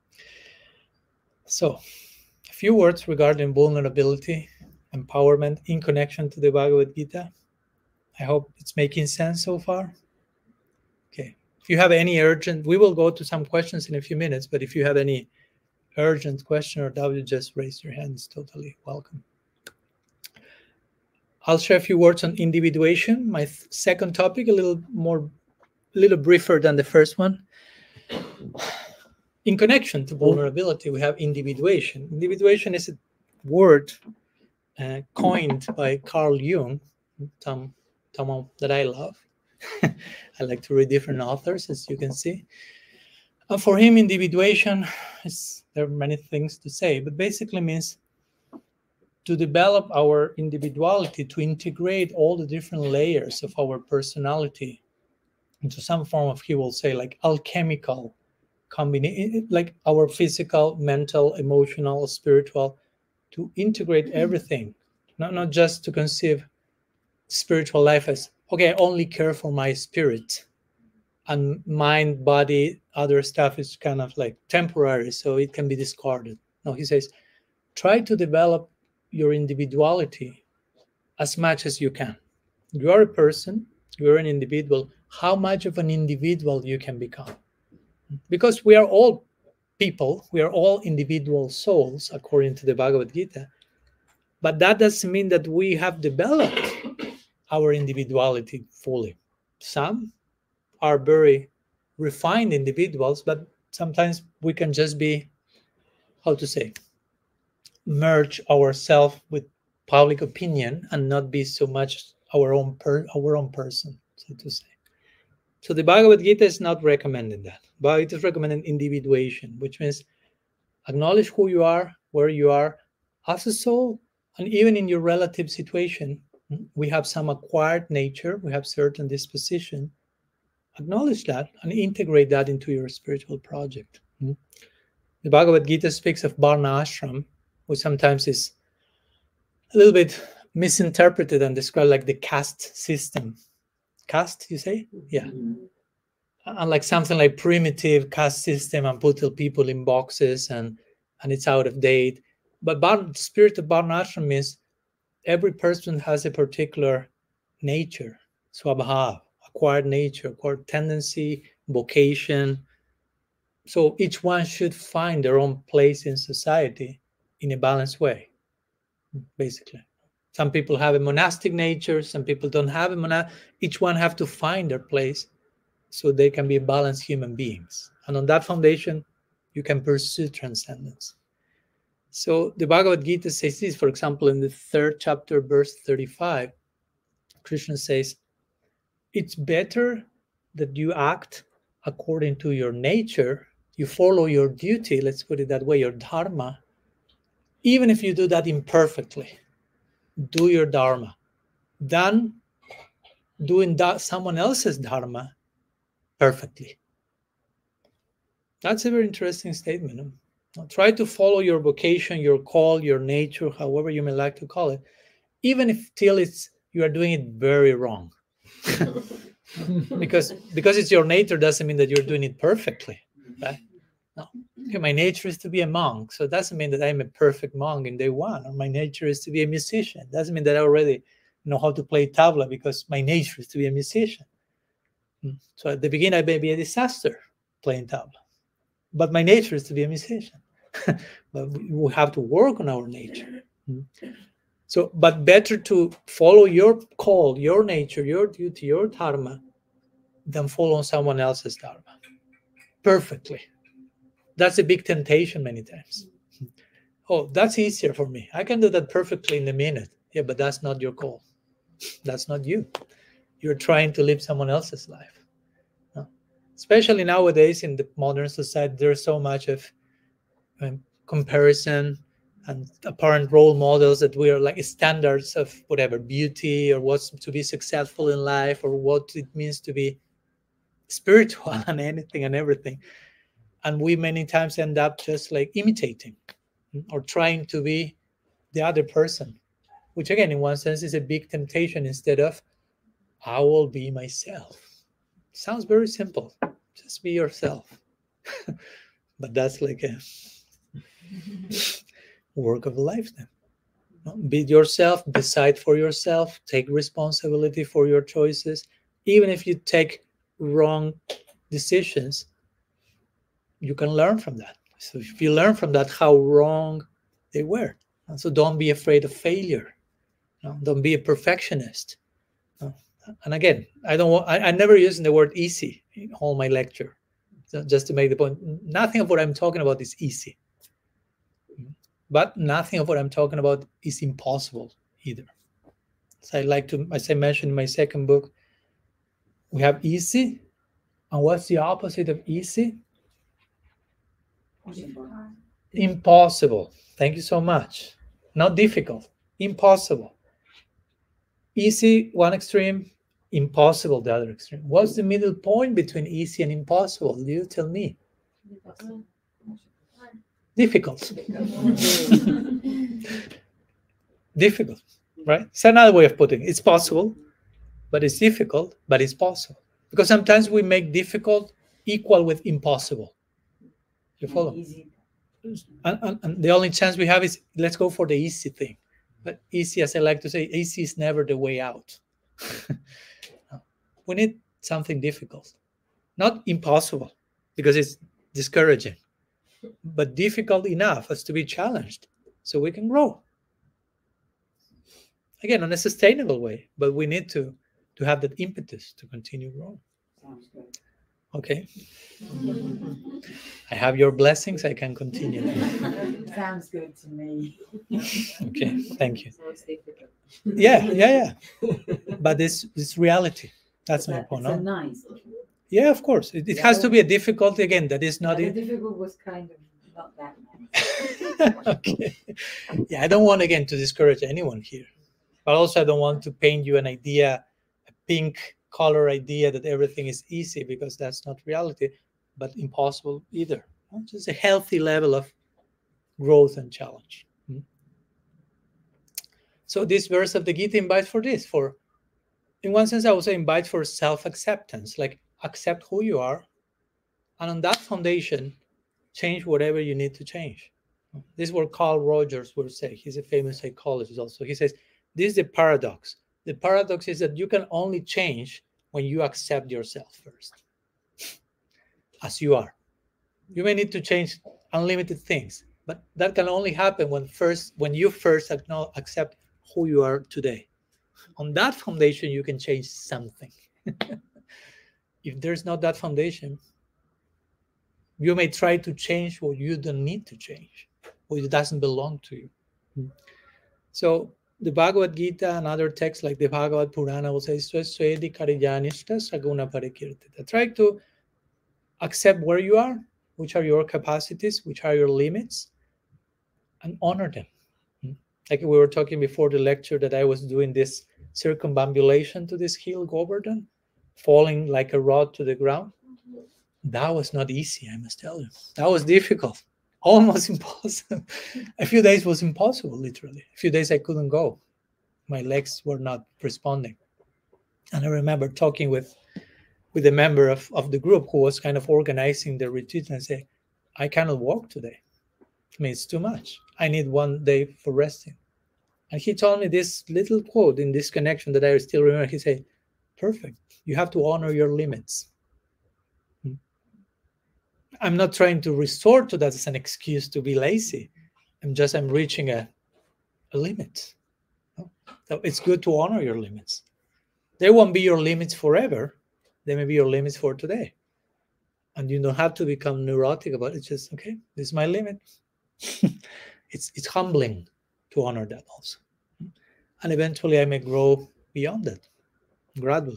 So, a few words regarding vulnerability, empowerment in connection to the Bhagavad Gita. I hope it's making sense so far. Okay. If you have any urgent, we will go to some questions in a few minutes, but if you have any urgent question or doubt, you just raise your hand. It's totally welcome. I'll share a few words on individuation. My th- second topic, a little more, a little briefer than the first one. In connection to vulnerability, we have individuation. Individuation is a word uh, coined by Carl Jung, some, someone that I love. I like to read different authors, as you can see. And for him, individuation, is, there are many things to say, but basically means to develop our individuality, to integrate all the different layers of our personality into some form of, he will say, like alchemical combination, like our physical, mental, emotional, spiritual, to integrate everything, not, not just to conceive spiritual life as, okay, I only care for my spirit, and mind, body, other stuff is kind of like temporary, so it can be discarded. No, he says, try to develop your individuality as much as you can. You are a person, you're an individual. How much of an individual you can become? Because we are all people, we are all individual souls, according to the Bhagavad Gita. But that doesn't mean that we have developed our individuality fully. Some are very refined individuals, but sometimes we can just be, how to say, merge ourselves with public opinion and not be so much our own per, our own person, so to say. So the Bhagavad Gita is not recommending that. But it is recommending individuation, which means acknowledge who you are, where you are as a soul, and even in your relative situation. We have some acquired nature, we have certain disposition. Acknowledge that and integrate that into your spiritual project. The Bhagavad Gita speaks of Varna Ashram, which sometimes is a little bit misinterpreted and described like the caste system. Caste, you say? Yeah. And like something like primitive caste system and put people in boxes and, and it's out of date. But the spirit of Varna Ashram means every person has a particular nature, swabhav, acquired nature, acquired tendency, vocation. So each one should find their own place in society in a balanced way, basically. Some people have a monastic nature, some people don't have a monastic. Each one have to find their place so they can be balanced human beings. And on that foundation, you can pursue transcendence. So the Bhagavad Gita says this, for example, in the third chapter, verse thirty-five, Krishna says, it's better that you act according to your nature, you follow your duty, let's put it that way, your dharma, even if you do that imperfectly. Do your dharma, than doing that someone else's dharma perfectly. That's a very interesting statement. Now, try to follow your vocation, your call, your nature, however you may like to call it, even if till it's you are doing it very wrong. because because it's your nature doesn't mean that you're doing it perfectly, right? No. Okay, my nature is to be a monk, so it doesn't mean that I'm a perfect monk in day one. Or my nature is to be a musician. It doesn't mean that I already know how to play tabla because my nature is to be a musician. So at the beginning, I may be a disaster playing tabla, but my nature is to be a musician. But we have to work on our nature. So, but better to follow your call, your nature, your duty, your dharma, than follow someone else's dharma perfectly. That's a big temptation many times. Oh, that's easier for me. I can do that perfectly in a minute. Yeah, but that's not your call. That's not you. You're trying to live someone else's life. No. Especially nowadays in the modern society, there's so much of um, comparison and apparent role models that we are like standards of whatever, beauty or what's to be successful in life or what it means to be spiritual and anything and everything. And we many times end up just like imitating or trying to be the other person, which again, in one sense, is a big temptation instead of, I will be myself. Sounds very simple. Just be yourself. But that's like a work of a lifetime. Be yourself, decide for yourself, take responsibility for your choices. Even if you take wrong decisions, you can learn from that. So if you learn from that how wrong they were. And so don't be afraid of failure. No? Don't be a perfectionist. No? And again, I don't want, I, I never use the word easy in all my lecture. So just to make the point, nothing of what I'm talking about is easy. But nothing of what I'm talking about is impossible either. So I like to, as I mentioned in my second book, we have easy. And what's the opposite of easy? Impossible. Thank you so much. Not difficult. Impossible. Easy, one extreme. Impossible, the other extreme. What's the middle point between easy and impossible? You tell me. Difficult. Difficult, right? It's another way of putting it. It's possible, but it's difficult, but it's possible. Because sometimes we make difficult equal with impossible. You follow? Easy. and, and, and the only chance we have is let's go for the easy thing. But easy, as I like to say, easy is never the way out. We need something difficult, not impossible, because it's discouraging, but difficult enough as to be challenged so we can grow. Again, in a sustainable way, but we need to, to have that impetus to continue growing. Sounds good. Okay. I have your blessings. I can continue. Sounds good to me. Okay. Thank you. Sounds difficult. Yeah, yeah, yeah. But this this reality. That's my That- point. So No? nice. Yeah, of course. It, it has to be a difficulty again. That is not Yeah, it. the difficult was kind of not that nice. Okay. Yeah, I don't want again to discourage anyone here, but also I don't want to paint you an idea, a pink color idea that everything is easy, because that's not reality, but impossible either. Just a healthy level of growth and challenge. Hmm? So this verse of the Gita invites for this, for, in one sense, I would say invite for self-acceptance, like accept who you are, and on that foundation, change whatever you need to change. This is what Carl Rogers would say. He's a famous psychologist also. He says, this is the paradox. The paradox is that you can only change when you accept yourself first, as you are. You may need to change unlimited things, but that can only happen when first, when you first accept who you are today. On that foundation, you can change something. If there's not that foundation, you may try to change what you don't need to change, what doesn't belong to you. Mm-hmm. So the Bhagavad Gita and other texts like the Bhagavad Purana will say, try to accept where you are, which are your capacities, which are your limits, and honor them. Mm-hmm. Like we were talking before the lecture that I was doing this circumambulation to this hill, Govardhan, falling like a rod to the ground. That was not easy, I must tell you. That was difficult, almost impossible. A few days was impossible, literally. A few days I couldn't go. My legs were not responding. And I remember talking with, with a member of, of the group who was kind of organizing the retreat, and I said, I cannot walk today. I mean, it's too much. I need one day for resting. And he told me this little quote in this connection that I still remember. He said, perfect. You have to honor your limits. I'm not trying to resort to that as an excuse to be lazy. I'm just, I'm reaching a, a limit. So it's good to honor your limits. They won't be your limits forever. They may be your limits for today. And you don't have to become neurotic about it. It's just, okay, this is my limit. it's, it's humbling to honor that also. And eventually I may grow beyond that, gradually.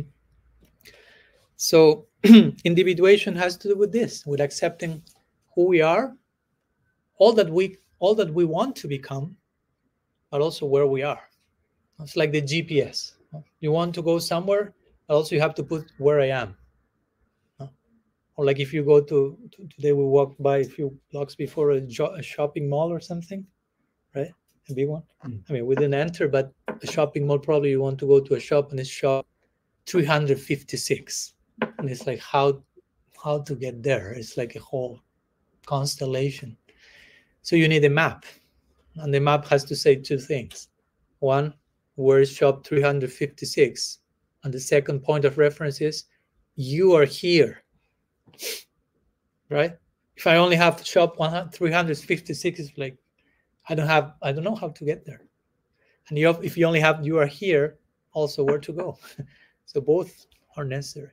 So individuation has to do with this, with accepting who we are, all that we all that we want to become, but also where we are. It's like the G P S. You want to go somewhere, but also you have to put where I am. Or like if you go to, to today we walked by a few blocks before a, jo- a shopping mall or something, right? A big one. Mm. I mean, we didn't enter, but a shopping mall, probably you want to go to a shop and it's shop three hundred fifty-six. And it's like how how to get there. It's like a whole constellation. So you need a map. And the map has to say two things. One, where is shop three hundred fifty-six? And the second point of reference is you are here. Right? If I only have shop three hundred fifty-six, it's like I don't have I don't know how to get there. And you have, if you only have you are here, also where to go. So both are necessary.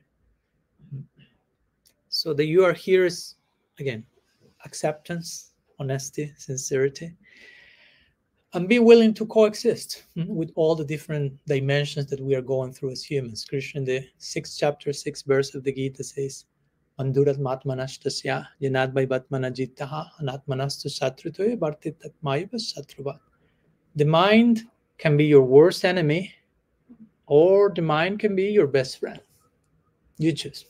So the you are here is, again, acceptance, honesty, sincerity, and be willing to coexist with all the different dimensions that we are going through as humans. Krishna in the sixth chapter, sixth verse of the Gita says, Mandurat matmanashtasya yanadbai batmanajitaha anatmanastu satritoye bhartitat mayavas satruvat. The mind can be your worst enemy, or the mind can be your best friend. You choose.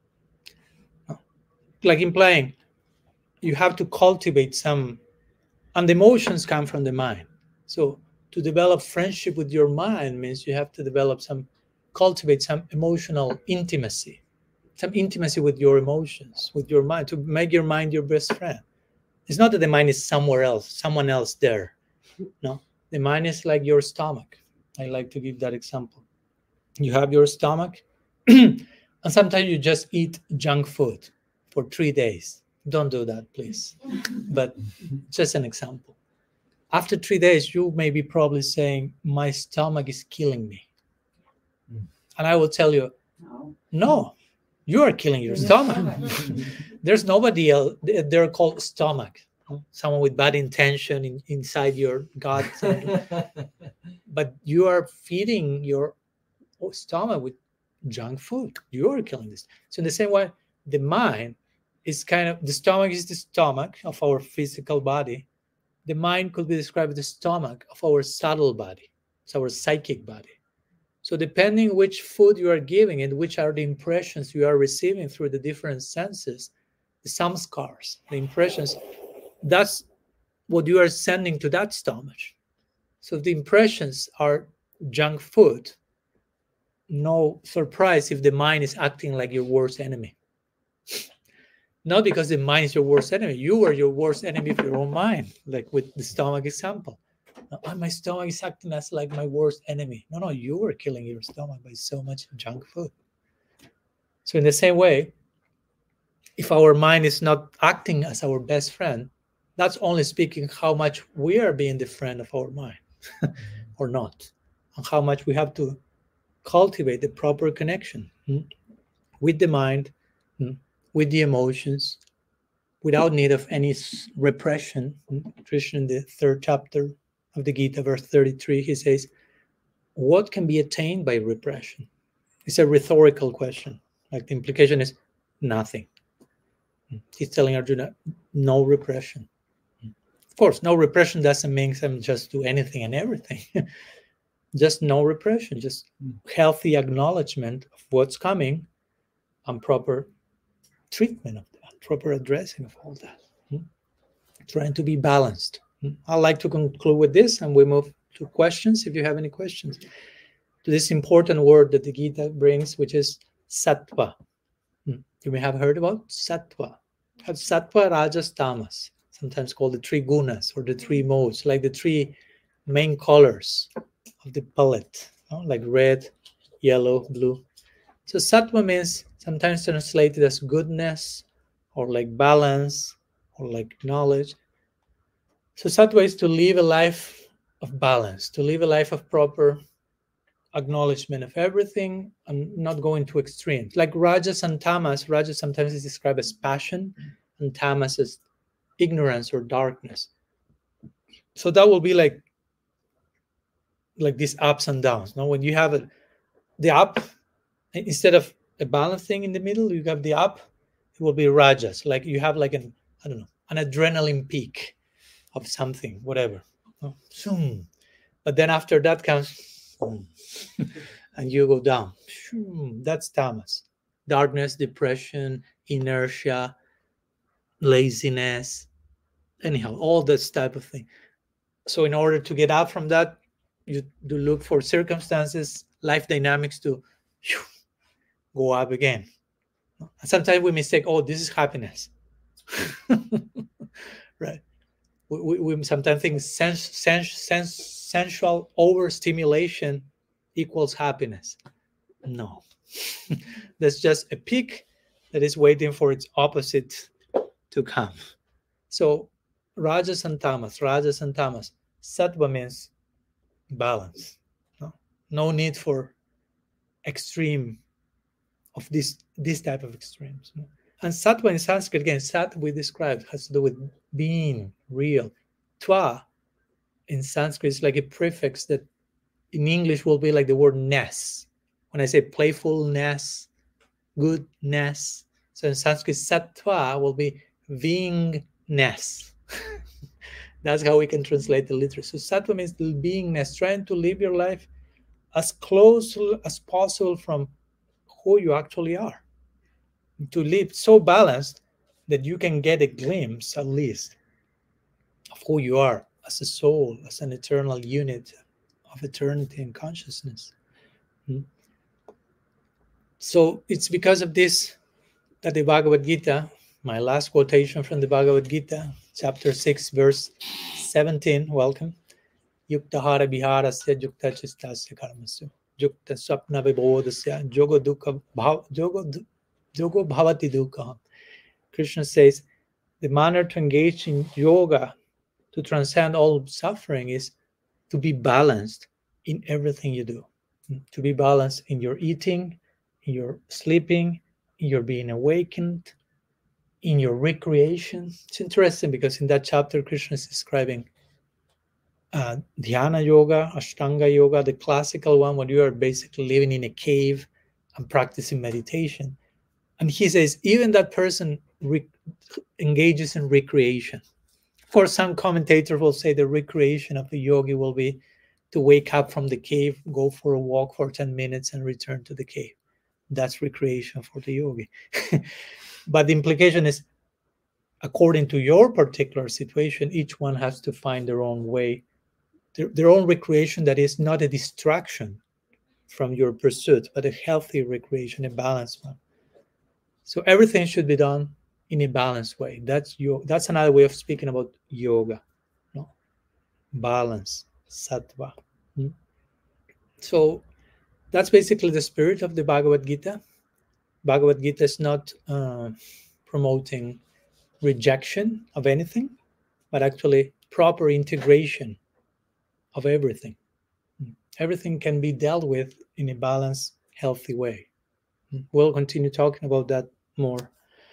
Like in playing, you have to cultivate some, and the emotions come from the mind. So to develop friendship with your mind means you have to develop some, cultivate some emotional intimacy, some intimacy with your emotions, with your mind, to make your mind your best friend. It's not that the mind is somewhere else, someone else there. No, the mind is like your stomach. I like to give that example. You have your stomach, and sometimes you just eat junk food for three days. Don't do that, please. But just an example. After three days, you may be probably saying, my stomach is killing me. And I will tell you, No. no, you are killing your stomach. There's nobody else. They're called stomach. Someone with bad intention in, inside your gut. But you are feeding your stomach with junk food. You are killing this. So in the same way, the mind is kind of, the stomach is the stomach of our physical body. The mind could be described as the stomach of our subtle body. It's our psychic body. So depending which food you are giving and which are the impressions you are receiving through the different senses, the samskars, the impressions, that's what you are sending to that stomach. So if the impressions are junk food, no surprise if the mind is acting like your worst enemy. Not because the mind is your worst enemy. You are your worst enemy of your own mind, like with the stomach example. Oh, my stomach is acting as like my worst enemy. No, no, you were killing your stomach by so much junk food. So in the same way, if our mind is not acting as our best friend, that's only speaking how much we are being the friend of our mind or not, and how much we have to cultivate the proper connection hmm, with the mind, hmm, with the emotions, without need of any repression. Krishna, in the third chapter of the Gita, verse thirty-three, he says, what can be attained by repression? It's a rhetorical question. Like the implication is nothing. He's telling Arjuna, no repression. Of course, no repression doesn't mean them just do anything and everything. Just no repression, just healthy acknowledgement of what's coming and proper treatment of that, proper addressing of all that. Hmm? Trying to be balanced. Hmm? I'd like to conclude with this and we move to questions if you have any questions. To this important word that the Gita brings, which is sattva. Hmm? You may have heard about sattva. Sattva, rajas, tamas, sometimes called the three gunas or the three modes, like the three main colors of the palette, you know, like red, yellow, blue. So sattva means sometimes translated as goodness or like balance or like knowledge. So sattva is to live a life of balance, to live a life of proper acknowledgement of everything and not going to extremes. Like rajas and tamas, rajas sometimes is described as passion and tamas as ignorance or darkness. So that will be like like these ups and downs. Now, when you have a, the up, instead of a balance thing in the middle, you have the up, it will be rajas. Like you have like an, I don't know, an adrenaline peak of something, whatever. But then after that comes, and you go down. That's tamas. Darkness, depression, inertia, laziness, anyhow, all this type of thing. So in order to get out from that, you do look for circumstances, life dynamics to whew, go up again. And sometimes we mistake, oh, this is happiness. Right? We, we, we sometimes think sens, sens, sens, sensual overstimulation equals happiness. No. That's just a peak that is waiting for its opposite to come. So rajas and tamas, rajas and tamas. Sattva means balance. No, no need for extreme of this this type of extremes. No? And sattva in Sanskrit, again, sat we described has to do with being real. Tva in Sanskrit is like a prefix that in English will be like the word ness. When I say playfulness, goodness, so in Sanskrit, sattva will be beingness. That's how we can translate the literature. So sattva means the beingness, trying to live your life as close as possible from who you actually are. To live so balanced that you can get a glimpse, at least, of who you are as a soul, as an eternal unit of eternity and consciousness. Hmm? So it's because of this that the Bhagavad Gita, my last quotation from the Bhagavad Gita, chapter six, verse seventeen. Welcome. Yukta hara viharasya yukta chistasya karmasu yukta swapna vibodasya yoga dukkha bhav yoga yoga bhavati dukkha. Krishna says the manner to engage in yoga to transcend all suffering is to be balanced in everything you do. To be balanced in your eating, in your sleeping, in your being awakened, in your recreation. It's interesting because in that chapter, Krishna is describing uh, dhyana yoga, ashtanga yoga, the classical one, when you are basically living in a cave and practicing meditation. And he says, even that person re- engages in recreation. Of course, some commentators will say the recreation of a yogi will be to wake up from the cave, go for a walk for ten minutes and return to the cave. That's recreation for the yogi. But the implication is, according to your particular situation, each one has to find their own way, their, their own recreation that is not a distraction from your pursuit, but a healthy recreation, a balanced one. So everything should be done in a balanced way. That's your, that's another way of speaking about yoga. No? Balance, sattva. Hmm? So that's basically the spirit of the Bhagavad Gita. Bhagavad Gita is not uh, promoting rejection of anything, but actually proper integration of everything. Everything can be dealt with in a balanced, healthy way. We'll continue talking about that more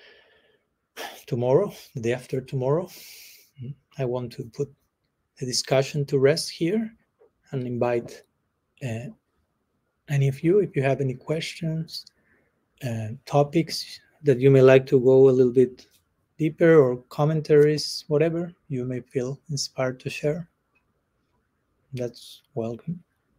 tomorrow, the day after tomorrow. I want to put the discussion to rest here and invite uh, any of you, if you have any questions, uh, topics that you may like to go a little bit deeper, or commentaries, whatever you may feel inspired to share, that's welcome.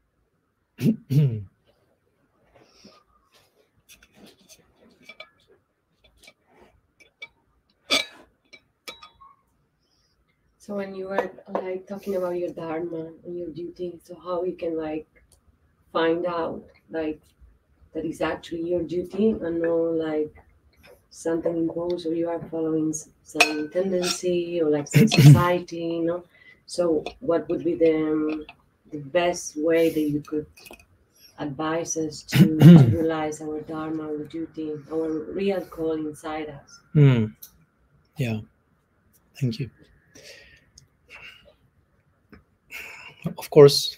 So when you were like talking about your dharma and your duty, so how you can like find out like that is actually your duty and not like something imposed, or you are following some tendency or like some society, you know? So what would be the um, the best way that you could advise us to, to realize our dharma, our duty, our real call inside us? Mm. Yeah, thank you. Of course,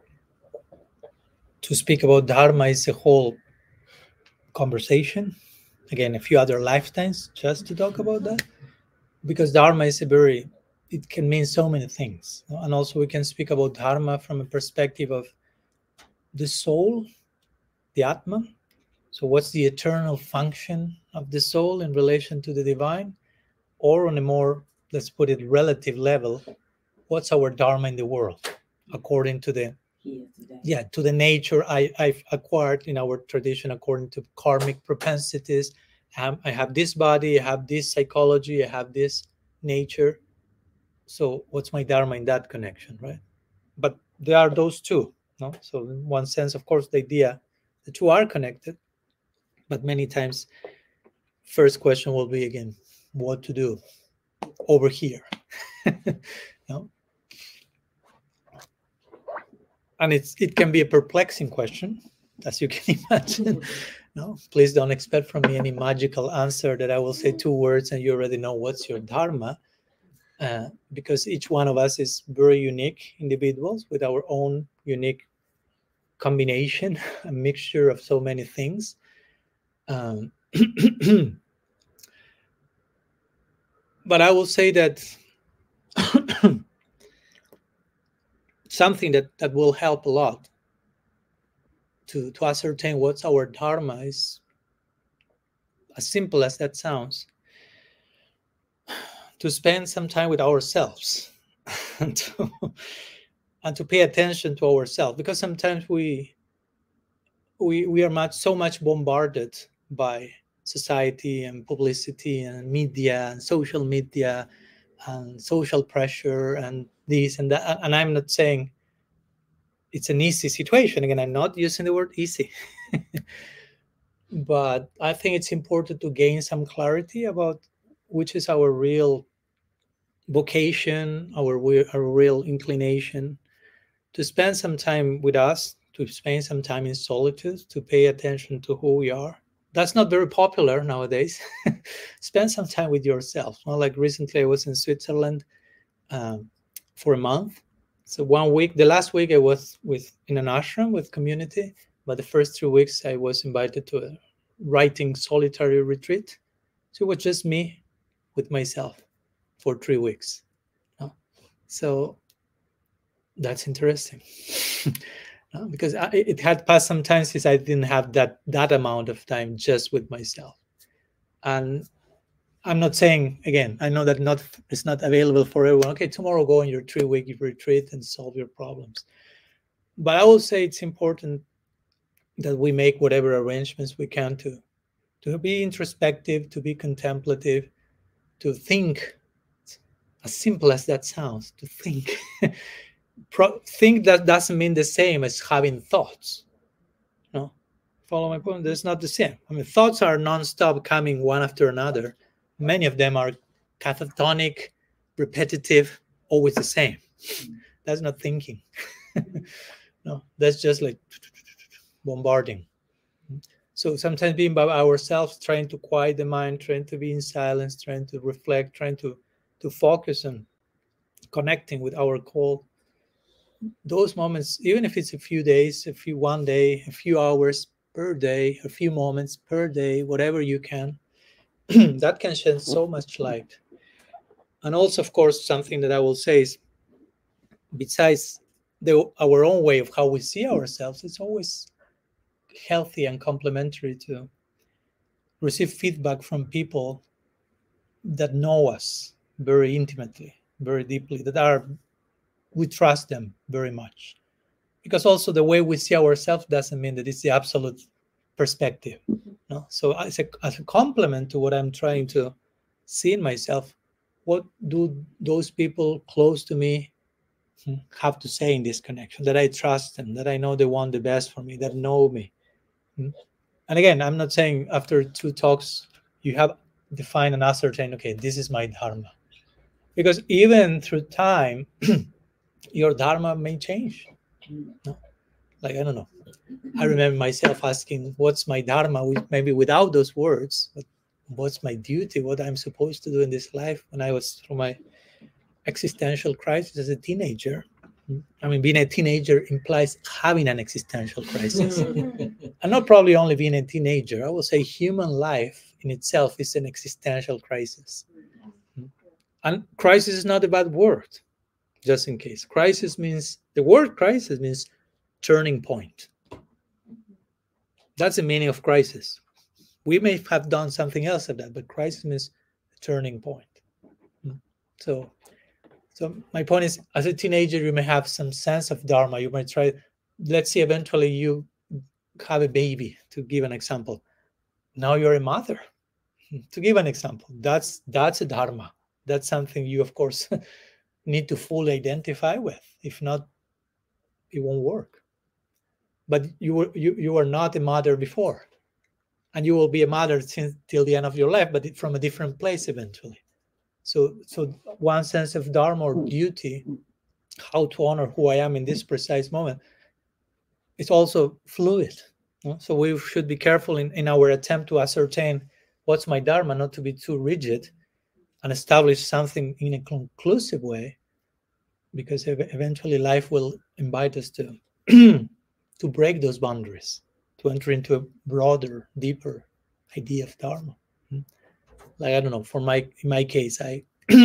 to speak about dharma is a whole conversation. Again, a few other lifetimes just to talk about that, because dharma is a very, it can mean so many things. And also we can speak about dharma from a perspective of the soul, the Atma. So what's the eternal function of the soul in relation to the divine? Or on a more, let's put it, relative level, what's our dharma in the world according to the yeah to the nature I, I've acquired in our tradition, according to karmic propensities. um, I have this body, I have this psychology, I have this nature. So what's my dharma in that connection, right? But there are those two, no? So in one sense, of course, the idea, the two are connected, but many times first question will be again, what to do over here. No? And it's it can be a perplexing question, as you can imagine. No, please don't expect from me any magical answer that I will say two words and you already know what's your dharma, uh, because each one of us is very unique individuals with our own unique combination, a mixture of so many things. Um, but I will say that something that, that will help a lot to, to ascertain what's our dharma is, as simple as that sounds, to spend some time with ourselves and, to, and to pay attention to ourselves, because sometimes we we we are much so much bombarded by society and publicity and media and social media and social pressure and this and that. And I'm not saying it's an easy situation. Again, I'm not using the word easy. But I think it's important to gain some clarity about which is our real vocation, our, our real inclination, to spend some time with us, to spend some time in solitude, to pay attention to who we are. That's not very popular nowadays. Spend some time with yourself. Well, like recently I was in Switzerland um, for a month. So one week, the last week I was with in an ashram with community, but the first three weeks I was invited to a writing solitary retreat. So it was just me with myself for three weeks. No? So that's interesting. No? Because I, it had passed some time since I didn't have that, that amount of time just with myself. And I'm not saying, again, I know that not it's not available for everyone. Okay, tomorrow go on your three-week retreat and solve your problems. But I will say it's important that we make whatever arrangements we can to, to be introspective, to be contemplative, to think, as simple as that sounds, to think. Pro- think that doesn't mean the same as having thoughts. No? Follow my point? That's not the same. I mean, thoughts are non-stop coming one after another. Many of them are catatonic, repetitive, always the same. That's not thinking. No, that's just like bombarding. So sometimes being by ourselves, trying to quiet the mind, trying to be in silence, trying to reflect, trying to, to focus on connecting with our call. Those moments, even if it's a few days, a few one day, a few hours per day, a few moments per day, whatever you can, that can shed so much light. And also, of course, something that I will say is, besides the, our own way of how we see ourselves, it's always healthy and complementary to receive feedback from people that know us very intimately, very deeply, that are we trust them very much. Because also the way we see ourselves doesn't mean that it's the absolute perspective. No? So as a, as a complement to what I'm trying to see in myself, what do those people close to me have to say in this connection, that I trust them, that I know they want the best for me, that know me. And again, I'm not saying after two talks, you have defined and ascertained, okay, this is my dharma. Because even through time, your dharma may change. No? Like, I don't know. I remember myself asking, what's my dharma? Maybe without those words, but what's my duty? What I'm supposed to do in this life? When I was through my existential crisis as a teenager. I mean, being a teenager implies having an existential crisis. And not probably only being a teenager. I will say human life in itself is an existential crisis. And crisis is not a bad word. Just in case. Crisis means, the word crisis means turning point. That's the meaning of crisis. We may have done something else of that, but crisis means turning point. So, so my point is, as a teenager, you may have some sense of dharma. You might try, let's say eventually you have a baby, to give an example. Now you're a mother, to give an example. That's, that's a dharma. That's something you, of course, need to fully identify with. If not, it won't work. But you were you you were not a mother before, and you will be a mother since till the end of your life, but from a different place eventually. So so one sense of dharma or duty, how to honor who I am in this precise moment, it's also fluid. You know? So we should be careful in, in our attempt to ascertain what's my dharma, not to be too rigid and establish something in a conclusive way, because eventually life will invite us to to break those boundaries, to enter into a broader, deeper idea of dharma. Like, I don't know, for my in my case, I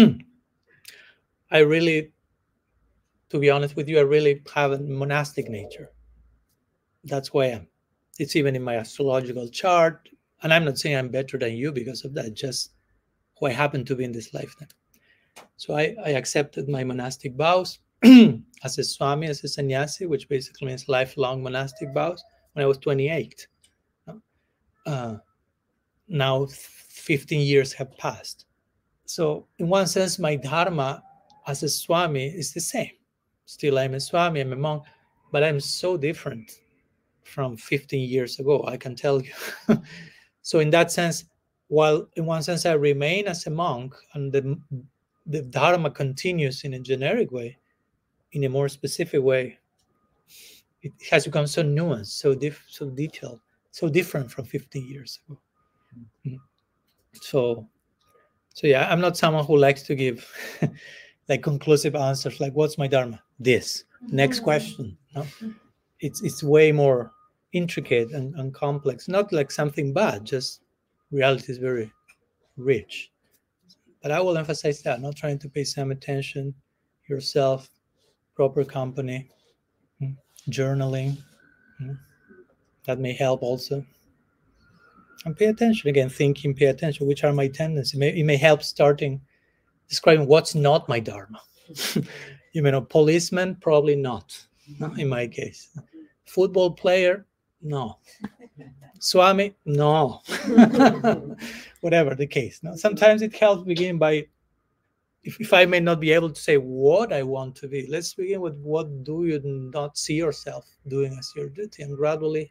I really, to be honest with you, I really have a monastic nature. That's who I am. It's even in my astrological chart, and I'm not saying I'm better than you because of that, just who I happen to be in this lifetime. So I, I accepted my monastic vows as a Swami, as a sannyasi, which basically means lifelong monastic vows, when I was twenty-eight. Uh, now fifteen years have passed. So in one sense, my dharma as a Swami is the same. Still, I'm a Swami, I'm a monk, but I'm so different from fifteen years ago, I can tell you. So in that sense, while in one sense I remain as a monk, and the, the Dharma continues in a generic way, in a more specific way, it has become so nuanced, so diff, so detailed, so different from fifty years ago. Mm-hmm. So, so yeah, I'm not someone who likes to give like conclusive answers, like what's my Dharma? This. Next question. No? It's it's way more intricate and, and complex. Not like something bad, just reality is very rich. But I will emphasize that, not trying to pay some attention, yourself, proper company, journaling. That may help also. And pay attention, again, thinking, pay attention, which are my tendencies. It may, it may help starting describing what's not my Dharma. You know, policeman, probably not, no, in my case. Football player, no. Swami, no. Whatever the case. No? Sometimes it helps begin by, if, if I may not be able to say what I want to be, let's begin with what do you not see yourself doing as your duty, and gradually,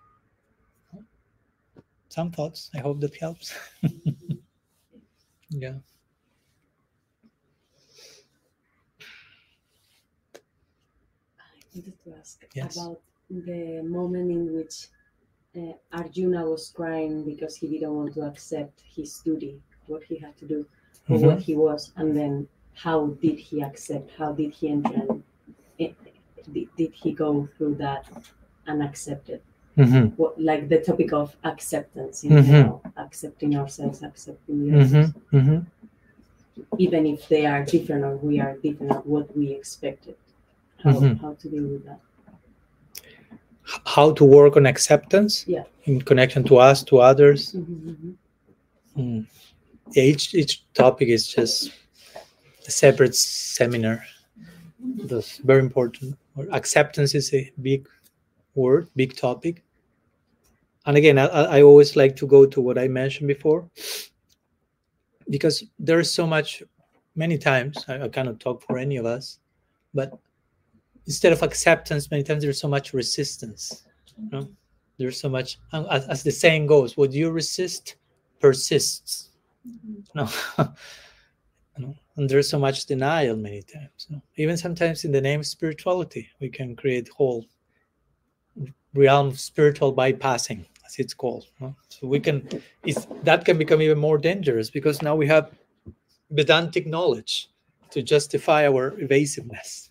some thoughts. I hope that helps. Yeah. I wanted to ask Yes. about the moment in which uh, Arjuna was crying because he didn't want to accept his duty, what he had to do, or Mhm. what he was, and then how did he accept? How did he enter? And it, did, did he go through that and accept it? Mm-hmm. What, like the topic of acceptance in Mhm. general, accepting ourselves, accepting the others, Mm-hmm. Mm-hmm. even if they are different or we are different of what we expected. How, Mhm. how to deal with that? How to work on acceptance, Yeah. in connection to us, to others. Mm-hmm. Mm. Yeah, each each topic is just a separate seminar. That's very important. Acceptance is a big word, big topic. And again, I, I always like to go to what I mentioned before, because there's so much, many times, I, I cannot talk for any of us, but instead of acceptance, many times there's so much resistance. You know? There's so much, as, as the saying goes, what you resist persists. No. You know? And there's so much denial many times. You know? Even sometimes in the name of spirituality, we can create whole realm of spiritual bypassing, as it's called. You know? So we can, it's, that can become even more dangerous, because now we have Vedantic knowledge to justify our evasiveness.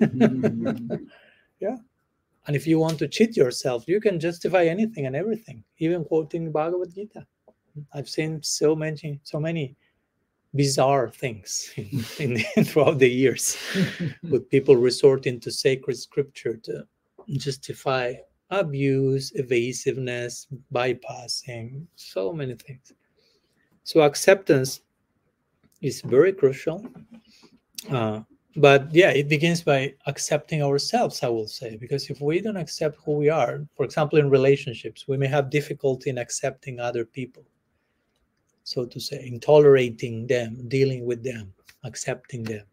Yeah. And if you want to cheat yourself, you can justify anything and everything, even quoting Bhagavad Gita. I've seen so many, so many bizarre things in, in, throughout the years, with people resorting to sacred scripture to justify abuse, evasiveness, bypassing, so many things. So acceptance is very crucial. Uh, but yeah, it begins by accepting ourselves, I will say, because if we don't accept who we are, for example, in relationships, we may have difficulty in accepting other people, so to say, in tolerating them, dealing with them, accepting them.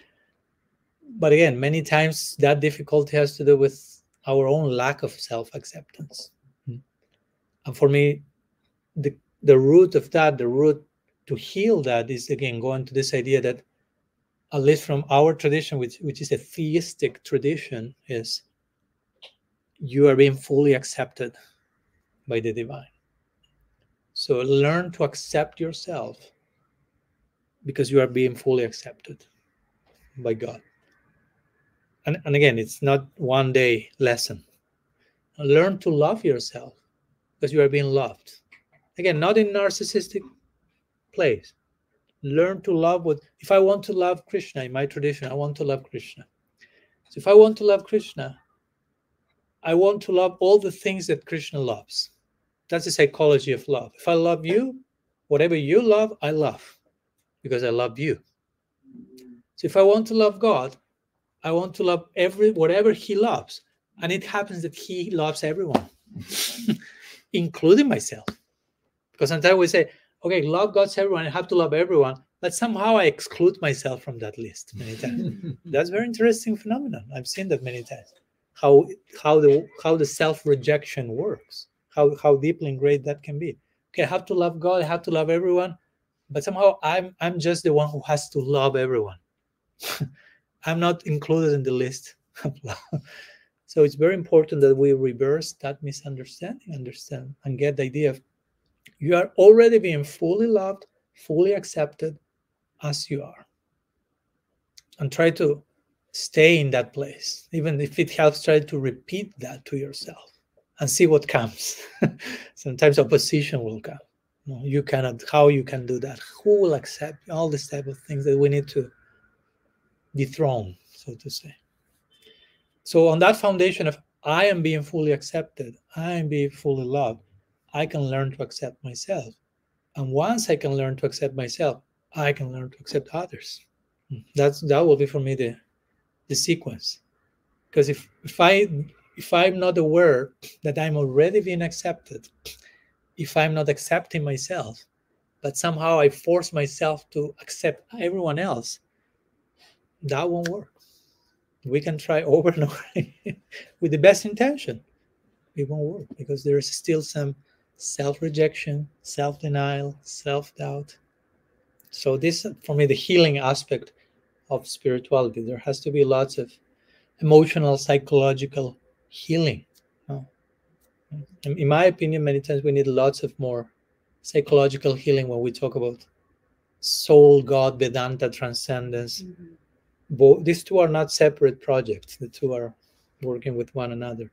But again, many times that difficulty has to do with our own lack of self-acceptance. And for me, the, the root of that, the root to heal that is, again, going to this idea that, at least from our tradition, which, which is a theistic tradition, is you are being fully accepted by the divine. So learn to accept yourself, because you are being fully accepted by God. And, and again, it's not one day lesson. Learn to love yourself, because you are being loved. Again, not in narcissistic place. Learn to love what, if I want to love Krishna, in my tradition, I want to love Krishna. So if I want to love Krishna, I want to love all the things that Krishna loves. That's the psychology of love. If I love you, whatever you love, I love, because I love you. So if I want to love God, I want to love every whatever he loves. And it happens that he loves everyone, including myself. Because sometimes we say, okay, love God's everyone, I have to love everyone. But somehow I exclude myself from that list many times. That's a very interesting phenomenon. I've seen that many times. How how the how the self-rejection works, how, how deeply ingrained that can be. Okay, I have to love God, I have to love everyone, but somehow I'm I'm just the one who has to love everyone. I'm not included in the list of love. So it's very important that we reverse that misunderstanding, understand, and get the idea of you are already being fully loved, fully accepted as you are. And try to stay in that place. Even if it helps, try to repeat that to yourself and see what comes. Sometimes opposition will come. No, you cannot, how you can do that? Who will accept all these type of things that we need to dethrone, so to say. So on that foundation of I am being fully accepted, I am being fully loved, I can learn to accept myself. And once I can learn to accept myself, I can learn to accept others. That's that will be for me the the sequence. Because if if I if I'm not aware that I'm already being accepted, if I'm not accepting myself, but somehow I force myself to accept everyone else, that won't work. We can try over and over with the best intention. It won't work because there is still some self-rejection, self-denial, self-doubt. So this, for me, the healing aspect of spirituality. There has to be lots of emotional, psychological healing. Oh. In my opinion, many times we need lots of more psychological healing when we talk about soul, God, Vedanta, transcendence. Mm-hmm. Both these two are not separate projects. The two are working with one another.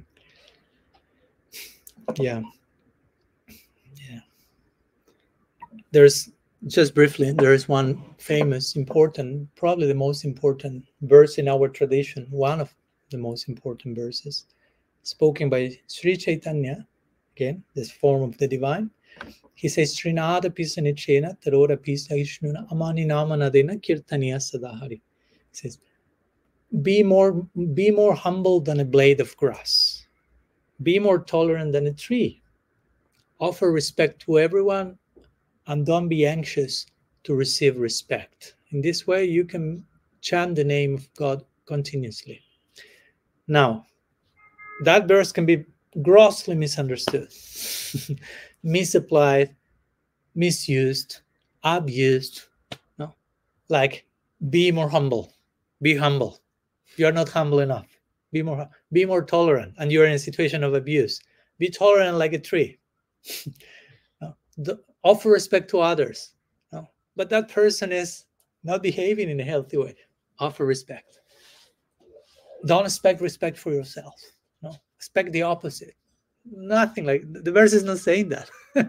Yeah. Yeah. There's just briefly, there is one famous, important, probably the most important verse in our tradition, one of the most important verses, spoken by Sri Chaitanya, again, this form of the divine. He says, Srinada Pisanichena, Tarora Pisa Ishnuna, Amani Namanadena, Kirtaniya Sadahari. He says, be more, be more humble than a blade of grass. Be more tolerant than a tree. Offer respect to everyone and don't be anxious to receive respect. In this way, you can chant the name of God continuously. Now, that verse can be grossly misunderstood, misapplied, misused, abused. No, like be more humble, be humble. You're not humble enough. Be more, be more tolerant, and you're in a situation of abuse. Be tolerant like a tree. No, the, offer respect to others. No, but that person is not behaving in a healthy way. Offer respect. Don't expect respect for yourself. No, expect the opposite. Nothing like the verse is not saying that.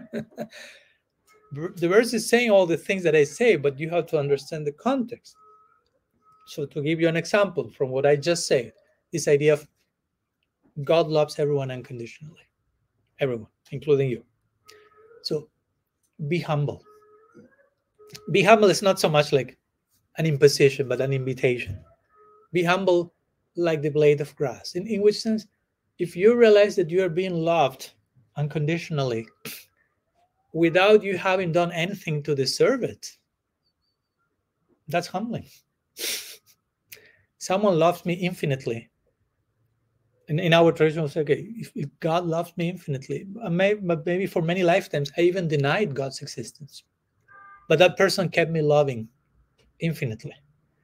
The verse is saying all the things that I say, but you have to understand the context. So to give you an example from what I just said, this idea of God loves everyone unconditionally, everyone, including you. So be humble. Be humble is not so much like an imposition, but an invitation. Be humble like the blade of grass. In, in which sense, if you realize that you are being loved unconditionally without you having done anything to deserve it, that's humbling. Someone loves me infinitely. In, in our tradition, we'll say, okay, if, if God loves me infinitely, may, maybe for many lifetimes, I even denied God's existence. But that person kept me loving infinitely.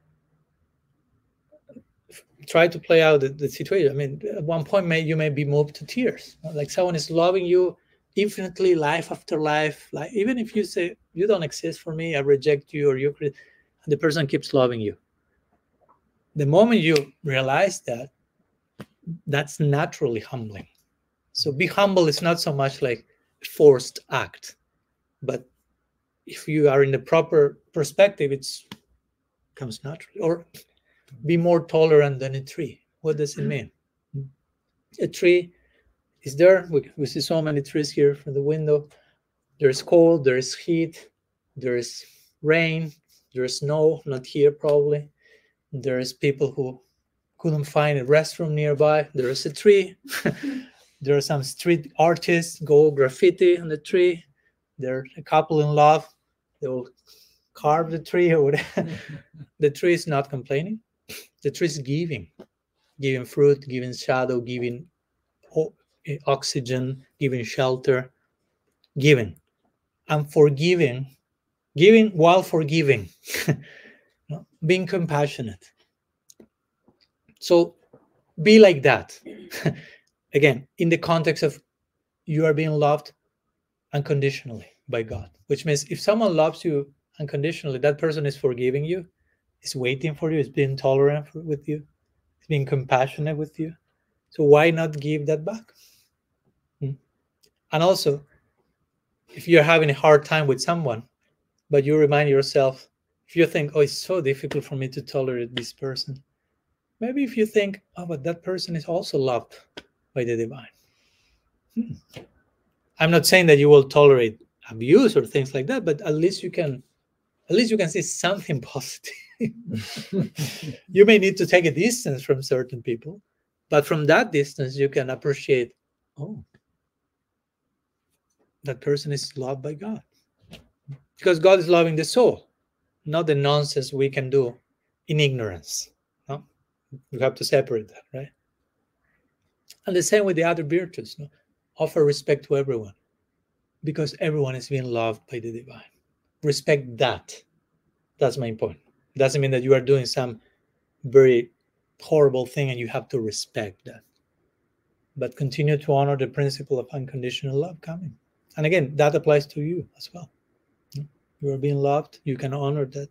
Try to play out the, the situation. I mean, at one point, may, you may be moved to tears. Like someone is loving you infinitely, life after life. Like even if you say, you don't exist for me, I reject you, or you, the person keeps loving you. The moment you realize that, that's naturally humbling. So be humble is not so much like a forced act, but if you are in the proper perspective, it comes naturally. Or be more tolerant than a tree. What does it mean? A tree is there. We, we see so many trees here from the window. There's cold, there's heat, there's rain, there's snow, not here probably. There's people who couldn't find a restroom nearby. There is a tree. There are some street artists go graffiti on the tree. There's a couple in love. They will carve the tree or whatever. The tree is not complaining. The tree is giving, giving fruit, giving shadow, giving oxygen, giving shelter. giving and forgiving, giving while forgiving, no? Being compassionate. So be like that. Again, in the context of you are being loved unconditionally by God, which means if someone loves you unconditionally, that person is forgiving you, is waiting for you, is being tolerant for, with you, is being compassionate with you. So why not give that back? Hmm. And also, if you're having a hard time with someone, but you remind yourself, if you think, oh, it's so difficult for me to tolerate this person, maybe if you think, oh, but that person is also loved by the divine. Hmm. I'm not saying that you will tolerate abuse or things like that, but at least you can, at least you can see something positive. You may need to take a distance from certain people, but from that distance, you can appreciate, oh, that person is loved by God. Because God is loving the soul, not the nonsense we can do in ignorance. No? You have to separate that, right? And the same with the other virtues. No? Offer respect to everyone, because everyone is being loved by the divine. Respect that. That's my point. It doesn't mean that you are doing some very horrible thing and you have to respect that. But continue to honor the principle of unconditional love coming. And again, that applies to you as well. You are being loved, you can honor that.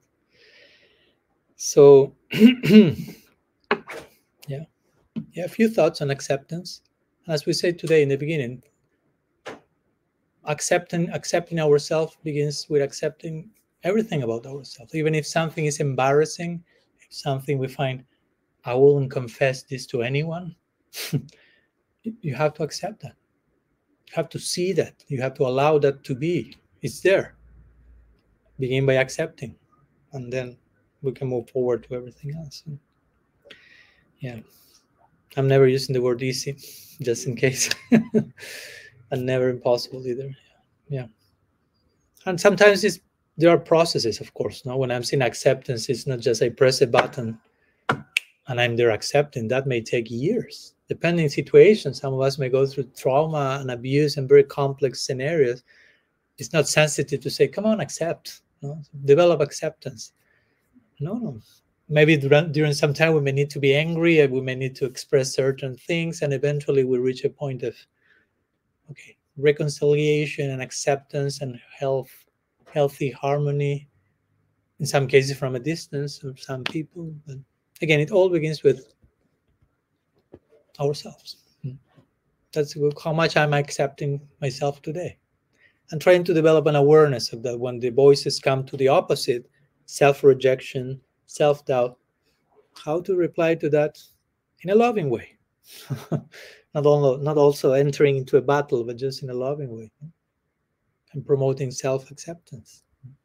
So, yeah. Yeah, a few thoughts on acceptance. As we said today in the beginning, accepting accepting ourselves begins with accepting everything about ourselves. Even if something is embarrassing, if something we find, I wouldn't confess this to anyone, you have to accept that. You have to see that. You have to allow that to be. It's there. Begin by accepting, and then we can move forward to everything else. Yeah. I'm never using the word easy, just in case. And never impossible either. Yeah. And sometimes it's, there are processes, of course. No, when I'm saying acceptance, it's not just I press a button and I'm there accepting. That may take years, depending on situations. Some of us may go through trauma and abuse and very complex scenarios. It's not sensitive to say, come on, accept. No? Develop acceptance. No, no. Maybe during, during some time we may need to be angry, and we may need to express certain things, and eventually we reach a point of, okay, reconciliation and acceptance and health, healthy harmony, in some cases from a distance of some people. But again, it all begins with ourselves. That's how much I'm accepting myself today. And trying to develop an awareness of that when the voices come to the opposite, self-rejection, self-doubt, how to reply to that in a loving way. Not, only, not also entering into a battle, but just in a loving way. And promoting self-acceptance.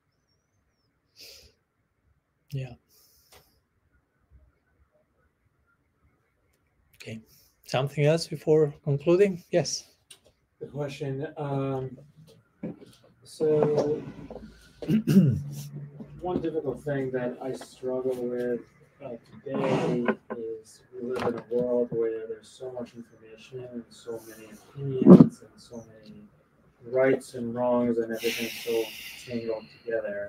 Yeah. Okay. Something else before concluding? Yes. The question. Um, so, one difficult thing that I struggle with uh, today is we live in a world where there's so much information and so many opinions and so many rights and wrongs and everything so tangled together.